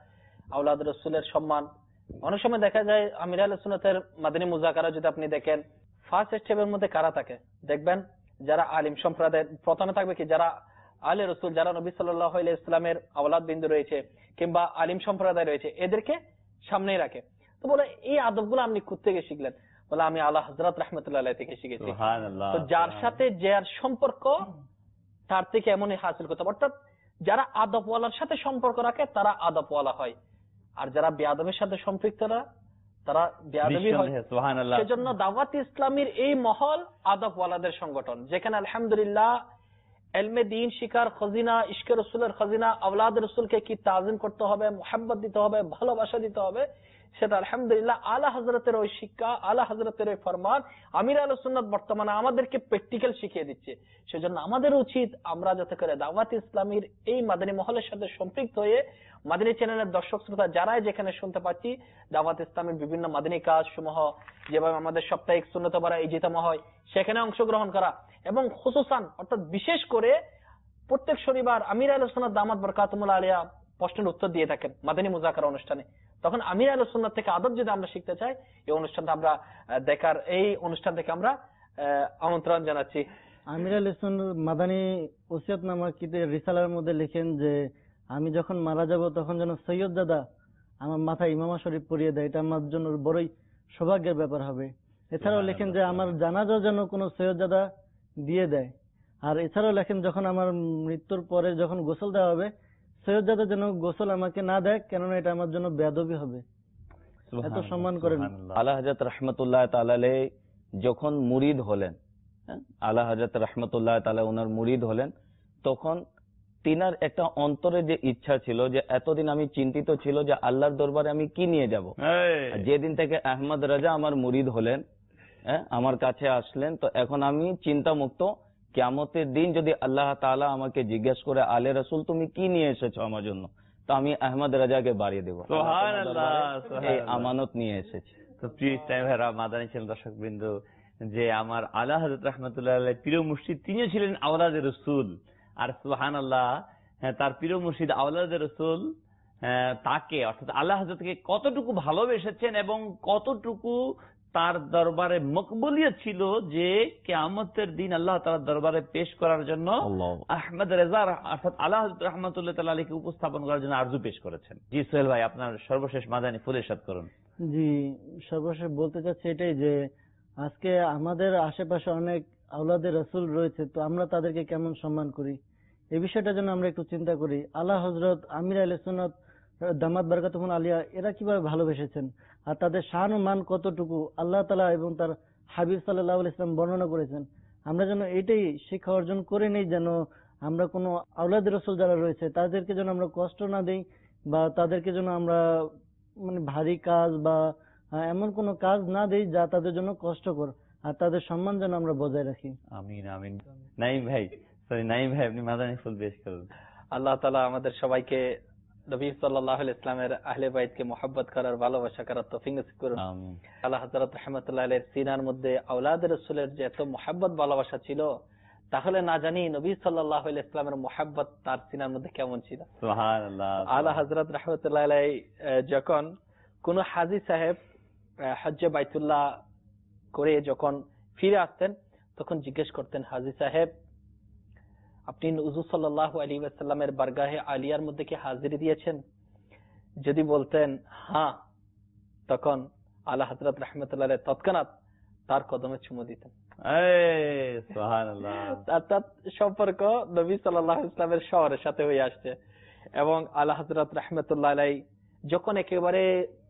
B: আওলাদ রসুলের সম্মান। অনেক সময় দেখা যায় আমির আহলে সুন্নাতের মাদানী মুযাকারা যদি আপনি দেখেন, ফার্স্ট স্টেপের মধ্যে কারা থাকে দেখবেন, যারা আলিম সম্প্রদায়ের প্রথমে থাকবে কি, যারা আলে রসুল, যারা নবী সাল্লাল্লাহু আলাইহি ইসলামের আওলাদ বিন্দু রয়েছে কিংবা আলিম সম্প্রদায় রয়েছে, এদেরকে সামনেই রাখে। তো বলে এই আদবগুলো আপনি কোত্থেকে শিখলেন? বলে আমি আলা হযরত রাহমাতুল্লাহ আলাইহি থেকে শিখেছি। তো যার সাথে যার সম্পর্ক তার থেকে এমনই হাসিল করতে হবে। অর্থাৎ যারা আদবওয়ালার সাথে সম্পর্ক রাখে তারা আদবওয়ালা হয়, আর যারা বেয়াদবের সাথে সম্পৃক্তরা তারা বেয়াদবি হয়। সেজন্য দাওয়াত ইসলামীর এই মহল আদবওয়ালাদের সংগঠন, যেখানে আলহামদুলিল্লাহ ইলমে দ্বীন শিকার খজিনা, ইশকে রাসূলের খজিনা, আওলাদ রাসূলকে কি তাজিম করতে হবে, মুহাব্বত দিতে হবে, ভালোবাসা দিতে হবে, সেটা আলহামদুলিল্লাহ আলা হযরতের ওই শিক্ষা, আলা হযরতের ওই ফরমান আমির আহলে সুন্নাত বর্তমানে আমাদেরকে প্র্যাকটিক্যাল শিখিয়ে দিচ্ছে। সেজন্য আমাদের উচিত আমরা যাতে করে দাওয়াত ইসলামীর এই মাদানী মহলের সাথে সম্পৃক্ত হয়ে মাদানী চ্যানেলের দর্শক শ্রোতা যারাই যেখানে শুনতে পাচ্ছি দাওয়াত ইসলামের বিভিন্ন মাদানী কাজ সমূহ, যেভাবে আমাদের সাপ্তাহিক সুন্নত বারা ইজতিমা হয় সেখানে অংশগ্রহণ করা, এবং খুসুসান অর্থাৎ বিশেষ করে প্রত্যেক শনিবার আমির আহলে সুন্নাত দামাত বরকাতুহুল আলিয়া প্রশ্নের উত্তর দিয়ে থাকেন মাদানী মুযাকারা অনুষ্ঠানে। তখন আমির আহলে সুন্নাত থেকে আদব যদি আমরা শিখতে চাই, এই অনুষ্ঠানটা আমরা দেখার, এই অনুষ্ঠান থেকে আমরা আমন্ত্রণ জানাচ্ছি।
E: আমির আহলে সুন্নাত মাদানী ওসিয়তনামা রিসালার মধ্যে লিখেন যে আমি যখন মারা যাব তখন যেন সৈয়দজাদা আমার মাথায় ইমামা শরীফ পরিয়ে দেয়, এটা আমার জন্য বড়ই সৌভাগ্যের ব্যাপার হবে। এছাড়াও লেখেন যে আমার জানাজা যেন কোনো সৈয়দজাদা দিয়ে দেয়। আর এছাড়াও লেখেন যখন আমার মৃত্যুর পরে যখন গোসল দেওয়া হবে, সৈয়দজাদা যেন গোসল আমাকে না দেয়, কেননা এটা আমার জন্য বেয়াদবি হবে। এত সম্মান করেন।
D: আলা হযরত রাহমাতুল্লাহ তাআলা আলাইহি যখন মুরিদ হলেন, আলা হযরত রাহমাতুল্লাহ তাআলা ওনার মুরিদ হলেন, তখন তিনার একটা অন্তরে যে ইচ্ছা ছিল যে এতদিন আমি চিন্তিত ছিল যে আল্লাহর দরবারে আমি কি নিয়ে যাব। যেদিন থেকে আহমদ রাজা আমার মুরিদ হলেন, আমার কাছে আসলেন, তো এখন আমি চিন্তা মুক্ত। কিয়ামতের দিন যদি আল্লাহ তাআলা আমাকে জিজ্ঞেস করে আলে রাসূল তুমি কি নিয়ে এসেছো আমার জন্য, তো আমি আহমদ রাজাকে বাড়িয়ে দেবো, এই আমানত নিয়ে এসেছি।
A: তো প্রিয় ইসলামী ভাইরা, মাদানী চ্যানেল দর্শক বিন্দু, যে আমার আলা হযরত রাহমাতুল্লাহ আলাইহি প্রিয় মুর্শিদ, তিনিও ছিলেন আওলাদে রাসূল। আর সুবহানাল্লাহ, তার প্রিয় মুর্শিদ আওলাদে রাসূল তাকে অর্থাৎ আলা হযরতকে কতটুকু ভালোবেসেছেন এবং কতটুকু তার দরবারে মকবুলিয়ত ছিল যে কিয়ামতের দিন আল্লাহ তাআলার দরবারে পেশ করার জন্য আহমদ রেজা অর্থাৎ আলা হযরত রাহমাতুল্লাহ তাআলা আলাইহিকে উপস্থাপন করার জন্য আরজু পেশ করেছেন। জি সোহেল ভাই, আপনার সর্বশেষ মাদানী ফুল ইরশাদ করুন।
E: জি, সর্বশেষ বলতে চাচ্ছি এটাই যে আজকে আমাদের আশেপাশে অনেক আওলাদে রাসূল রয়েছে, তো আমরা তাদেরকে কেমন সম্মান করি, এই বিষয়টা যেন আমরা একটু চিন্তা করি। আলা হযরত আমির আহলে সুন্নাত দামাত বরকাতুহুল আলিয়া এরা কিভাবে ভালোবেসেছেন, আর তাদের শান ও মান কতটুকু আল্লাহ তাআলা এবং তার হাবিব সাল্লাল্লাহু আলাইহি ওয়াসাল্লাম বর্ণনা করেছেন। আমরা যেন এটাই শিক্ষা অর্জন করে নেই, যেন আমরা কোনো আওলাদ রাসূল যারা রয়েছে তাদেরকে যেন আমরা কষ্ট না দেই, বা তাদেরকে যেন আমরা মানে ভারী কাজ বা এমন কোনো কাজ না দেই যা তাদের জন্য কষ্টকর, আর তাদের সম্মান যেন আমরা বজায় রাখি।
A: আমিন আমিন। নাইম ভাই, নাইম ভাই আপনি মাদানী ফুল পেশ করুন।
B: আল্লাহ তাআলা আমাদের সবাইকে নবী সাল্লাল্লাহু আলাইহি ইসলামের আহলে বাইতকে মুহাব্বত করার, ভালোবাসা করার তৌফিক নসিব করুন।
A: আমিন।
B: আল্লাহ হযরত রাহমাতুল্লাহ আলাইহির সিনার মধ্যে আওলাদ রাসূলের যে এত মুহাব্বত ভালোবাসা ছিল, তাহলে না জানি নবী সাল্লাল্লাহু আলাইহি ইসলামের মুহাব্বত তার সিনার মধ্যে কেমন ছিল।
A: সুবহানাল্লাহ।
B: আল্লাহ হযরত রাহমাতুল্লাহ আলাইহি যখন কোন হাজী সাহেব হজ্জে বাইতুল্লাহ করে যখন ফিরে আসতেন, তখন জিজ্ঞেস করতেন, হাজী সাহেব আপনি হুজুর সাল্লাল্লাহু আলাইহি ওয়াসাল্লামের বারগাহে আলিয়ার মধ্যে কি হাজিরি দিয়েছেন? যদি বলতেন হ্যাঁ, তখন আলা হযরত রাহমাতুল্লাহ আলাইহি তৎক্ষণাৎ তার কদমে চুমু দিতেন।
A: সুবহানাল্লাহ।
B: অর্থাৎ সম্পর্ক নবী সাল্লাল্লাহু আলাইহি ওয়াসাল্লামের শহরের সাথে হয়ে আসছে। এবং আলা হযরত রাহমাতুল্লাহ আলাইহি যখন একেবারে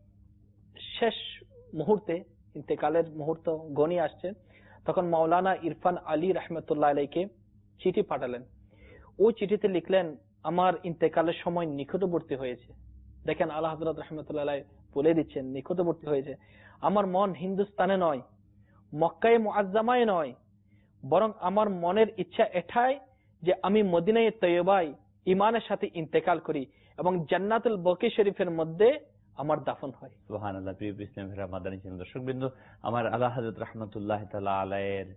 B: শেষ মুহূর্তে, ইন্তেকালের মুহূর্ত ঘনিয়ে আসছে, তখন মাওলানা ইরফান আলী রাহমাতুল্লাহ আলাইহিকে চিঠি পাঠালেন। ওই চিঠিতে লিখলেন, আমার ইন্তেকালের সময় নিকটবর্তী হয়েছে। দেখেন আলা হযরত রাহমাতুল্লাহ আলাইহি বলে দিচ্ছেন নিকটবর্তী হয়েছে। আমার মন হিন্দুস্তানে নয়, মক্কায়ে মুআজ্জামায় নয়, বরং আমার মনের ইচ্ছা এটাই যে আমি মদিনায়ে তৈয়বায় ঈমানের সাথে ইন্তেকাল করি এবং জান্নাতুল বকি শরীফের মধ্যে আমার দাফন হয়।
A: সুবহানাল্লাহ। প্রিয় ইসলামী ভাইরা, মাদানী চ্যানেল দর্শকবৃন্দ, আমার আলা হযরত রাহমাতুল্লাহ তাআলা আলাইহির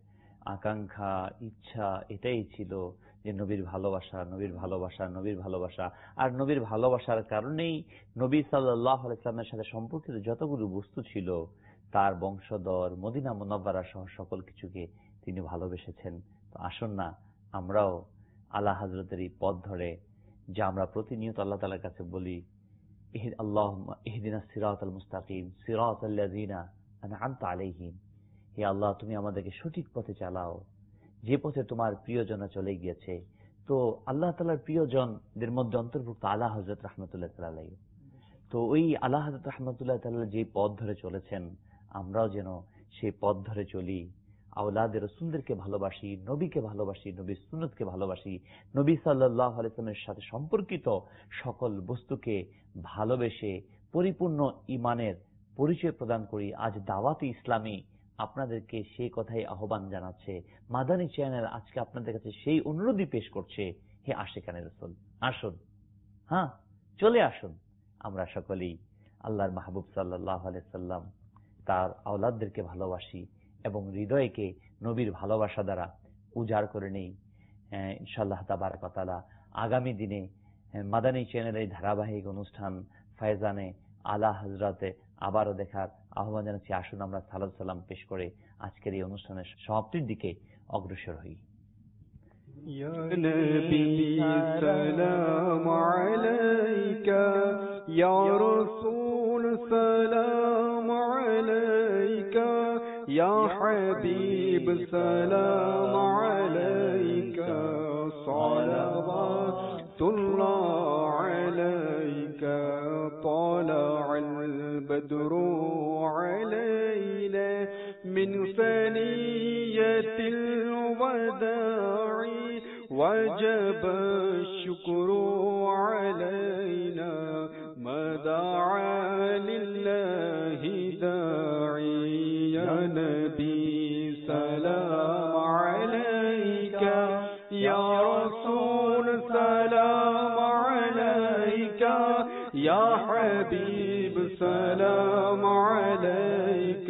D: আকাঙ্ক্ষা, ইচ্ছা এটাই ছিল যে নবীর ভালোবাসা, নবীর ভালোবাসা, নবীর ভালোবাসা। আর নবীর ভালোবাসার কারণেই নবী সাল্লাল্লাহু আলাইহি ওয়াসাল্লামের সাথে সম্পর্কিত যতগুলো বস্তু ছিল, তার বংশধর, মদিনা মুনাওয়ারা সহ সকল কিছুকে তিনি ভালোবেসেছেন। তো আসুন না আমরাও আলা হযরতের এই পথ ধরে, যা আমরা প্রতিনিয়ত আল্লাহ তাআলার কাছে বলি, আল্লাহুম্মা ইহদিনাস সিরাতাল মুস্তাকিম সিরাতাল্লাযিনা আনআমতা আলাইহিম, হে আল্লাহ তুমি আমাদেরকে সঠিক পথে চালাও, যে পথে তোমার প্রিয়জনা চলে গিয়েছে। তো আল্লাহ তাআলার প্রিয়জনদের মধ্যে অন্তর্ভুক্ত আলা হযরত রাহমাতুল্লাহ তাআলা আলাইহি। তো ওই আলা হযরত রাহমাতুল্লাহ তাআলা যে পথ ধরে চলেছেন, আমরাও যেন সেই পথ ধরে চলি, আওলাদের রাসূলদেরকে ভালোবাসি, নবীকে ভালোবাসি, নবীর সুন্নতকে ভালোবাসি, নবী সাল্লাল্লাহু আলাইহি ওয়াসাল্লামের সাথে সম্পর্কিত সকল বস্তুকে ভালোবেসে পরিপূর্ণ ঈমানের পরিচয় প্রদান করি। আজ দাওয়াতে ইসলামী আপনাদেরকে সেই কথাই আহ্বান জানাচ্ছে। মাদানী চ্যানেল আজকে আপনাদের কাছে সেই অনুরোধই পেশ করছে, হে আশিকানে রাসূল, আসুন, হ্যাঁ চলে আসুন, আমরা সকলেই আল্লাহর মাহবুব সাল্লাল্লাহু আলাইহি সাল্লাম তার আওলাদদেরকে ভালোবাসি এবং হৃদয়কে নবীর ভালোবাসা দ্বারা উজাড় করে নেই। ইনশাআল্লাহ তাবারাক ওয়া তাআলা আগামী দিনে মাদানী চ্যানেলের ধারাবাহিক অনুষ্ঠান ফায়জানে আলা হযরতে আবারও দেখার আহ্বান জানাচ্ছি। আসুন আমরা সালাত সালাম পেশ করে আজকের এই অনুষ্ঠানের সমাপ্তির দিকে অগ্রসর হই।
C: ইয়া নবী সালাম আলাইকা, ইয়া রাসূল সালাম আলাইকা, ইয়া হাবিব সালাম আলাইকা, সালাওয়াতুল্লাহ আলাইকা, তালাআল বদরু আলাইনা মিন সানিয়াতিল ওয়াদা'i وجب الشكر علينا ما دعا لله داعي يا نبي سلام عليك يا رسول سلام عليك يا حبيب سلام عليك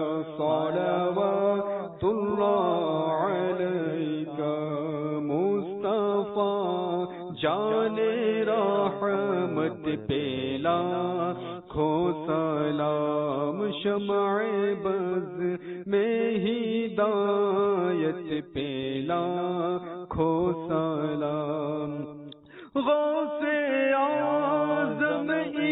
C: صلوات الله عليك मुस्तफा जाने रहमत पेला खो सलाम शमए बज़ में हिदायत पेला खो सलाम गौसे आज़म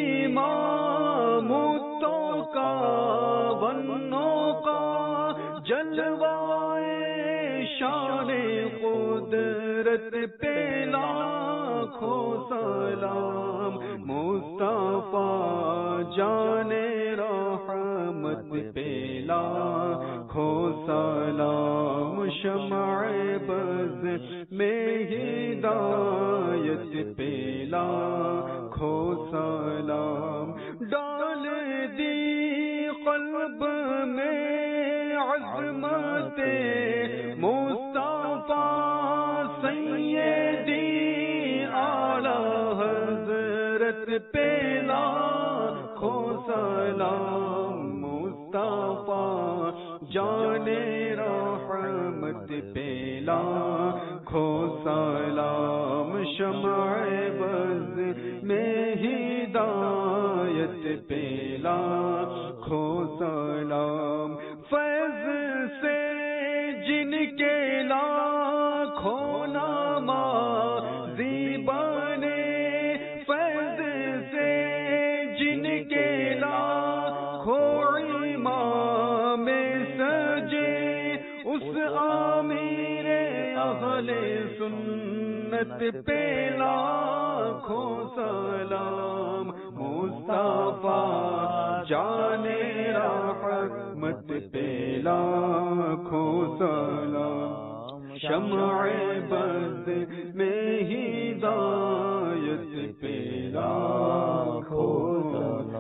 C: इमाम का बन्नों का जलवाए शाने कुदरत पे लाखों सलाम मुस्तफा जाने रहमत पे लाखों सलाम शमए बज़ में हिदायत पे लाखों सलाम डाल दी क़ल्ब में अज़मते मुस्तफा सैयदी आला हज़रत पे लाखों सलाम मुस्तफा जाने रहमत पे लाखों सलाम शमए बज़ में हिदायत पे लाखों सलाम फैज़ से जिनके लाखों नामा ज़ीबाने फैज़ से जिनके लाखों इमाम सजे उस आमीरे अहले सुन्नत पे लाखों सलाम मुस्तफा जाने रहमत पे लाखों सलाम शमए बज़ में हिदायत पे लाखों सलाम।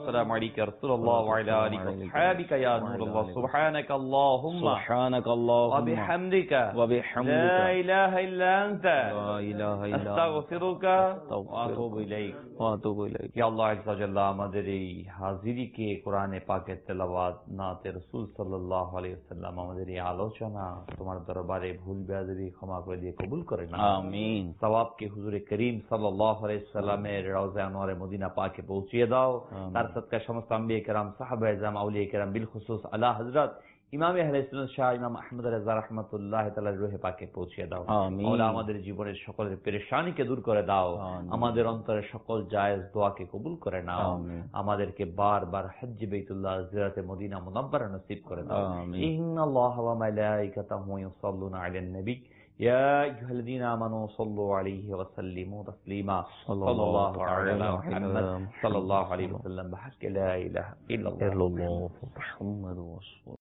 A: والسلام عليك يا رسول الله وعلى آلك وصحابك يا نور الله سبحانك اللهم وبحمدك لا إله إلا أنت أستغفرك وأتوب إليك يا الله عز وجل আমাদের এই হাজিরিকে কোরআনে পাকের তেলাওয়াত নাতে রাসূল সাল্লাল্লাহু আলাইহি ওয়াসাল্লাম আমাদের এই আলোচনা তোমার দরবারে ভুল বেয়াদবি ক্ষমা করে দিয়ে কবুল করে নাও আমিন সওয়াবকে হুজুরে করিম সাল্লাল্লাহু আলাইহি ওয়াসাল্লামের রওজা আনোয়ারে মদিনা পাকে পৌঁছিয়ে দাও তার সদকায় সমস্ত আম্বিয়া কেরাম সাহাবায়ে কেরাম আউলিয়া কেরাম বিল খুসুস আলা হযরত ইমাম আহলে সুন্নাত শাহ ইমাম আহমদ রাজা রাহমাতুল্লাহ তাআলার রূহে পাকে পৌঁছিয়ে দাও আল্লাহ আমাদের জীবনের সকলের পেরেশানিকে দূর করে দাও আমাদের অন্তরের সকল জায়েজ দোয়াকে কবুল করে নাও আমাদেরকে বারবার হজ্জ বাইতুল্লাহ জিয়ারতে মদিনা মুনাব্বারা নসিব করে দাও ইন্নাল্লাহা ওয়া মালাইকাতাহু ইউসাল্লুনা আলান নবী يا أيها الذين آمنوا صلوا عليه وسلموا تسليما صلى الله على محمد صلى الله عليه وسلم بحق لا إله إلا الله محمد رسول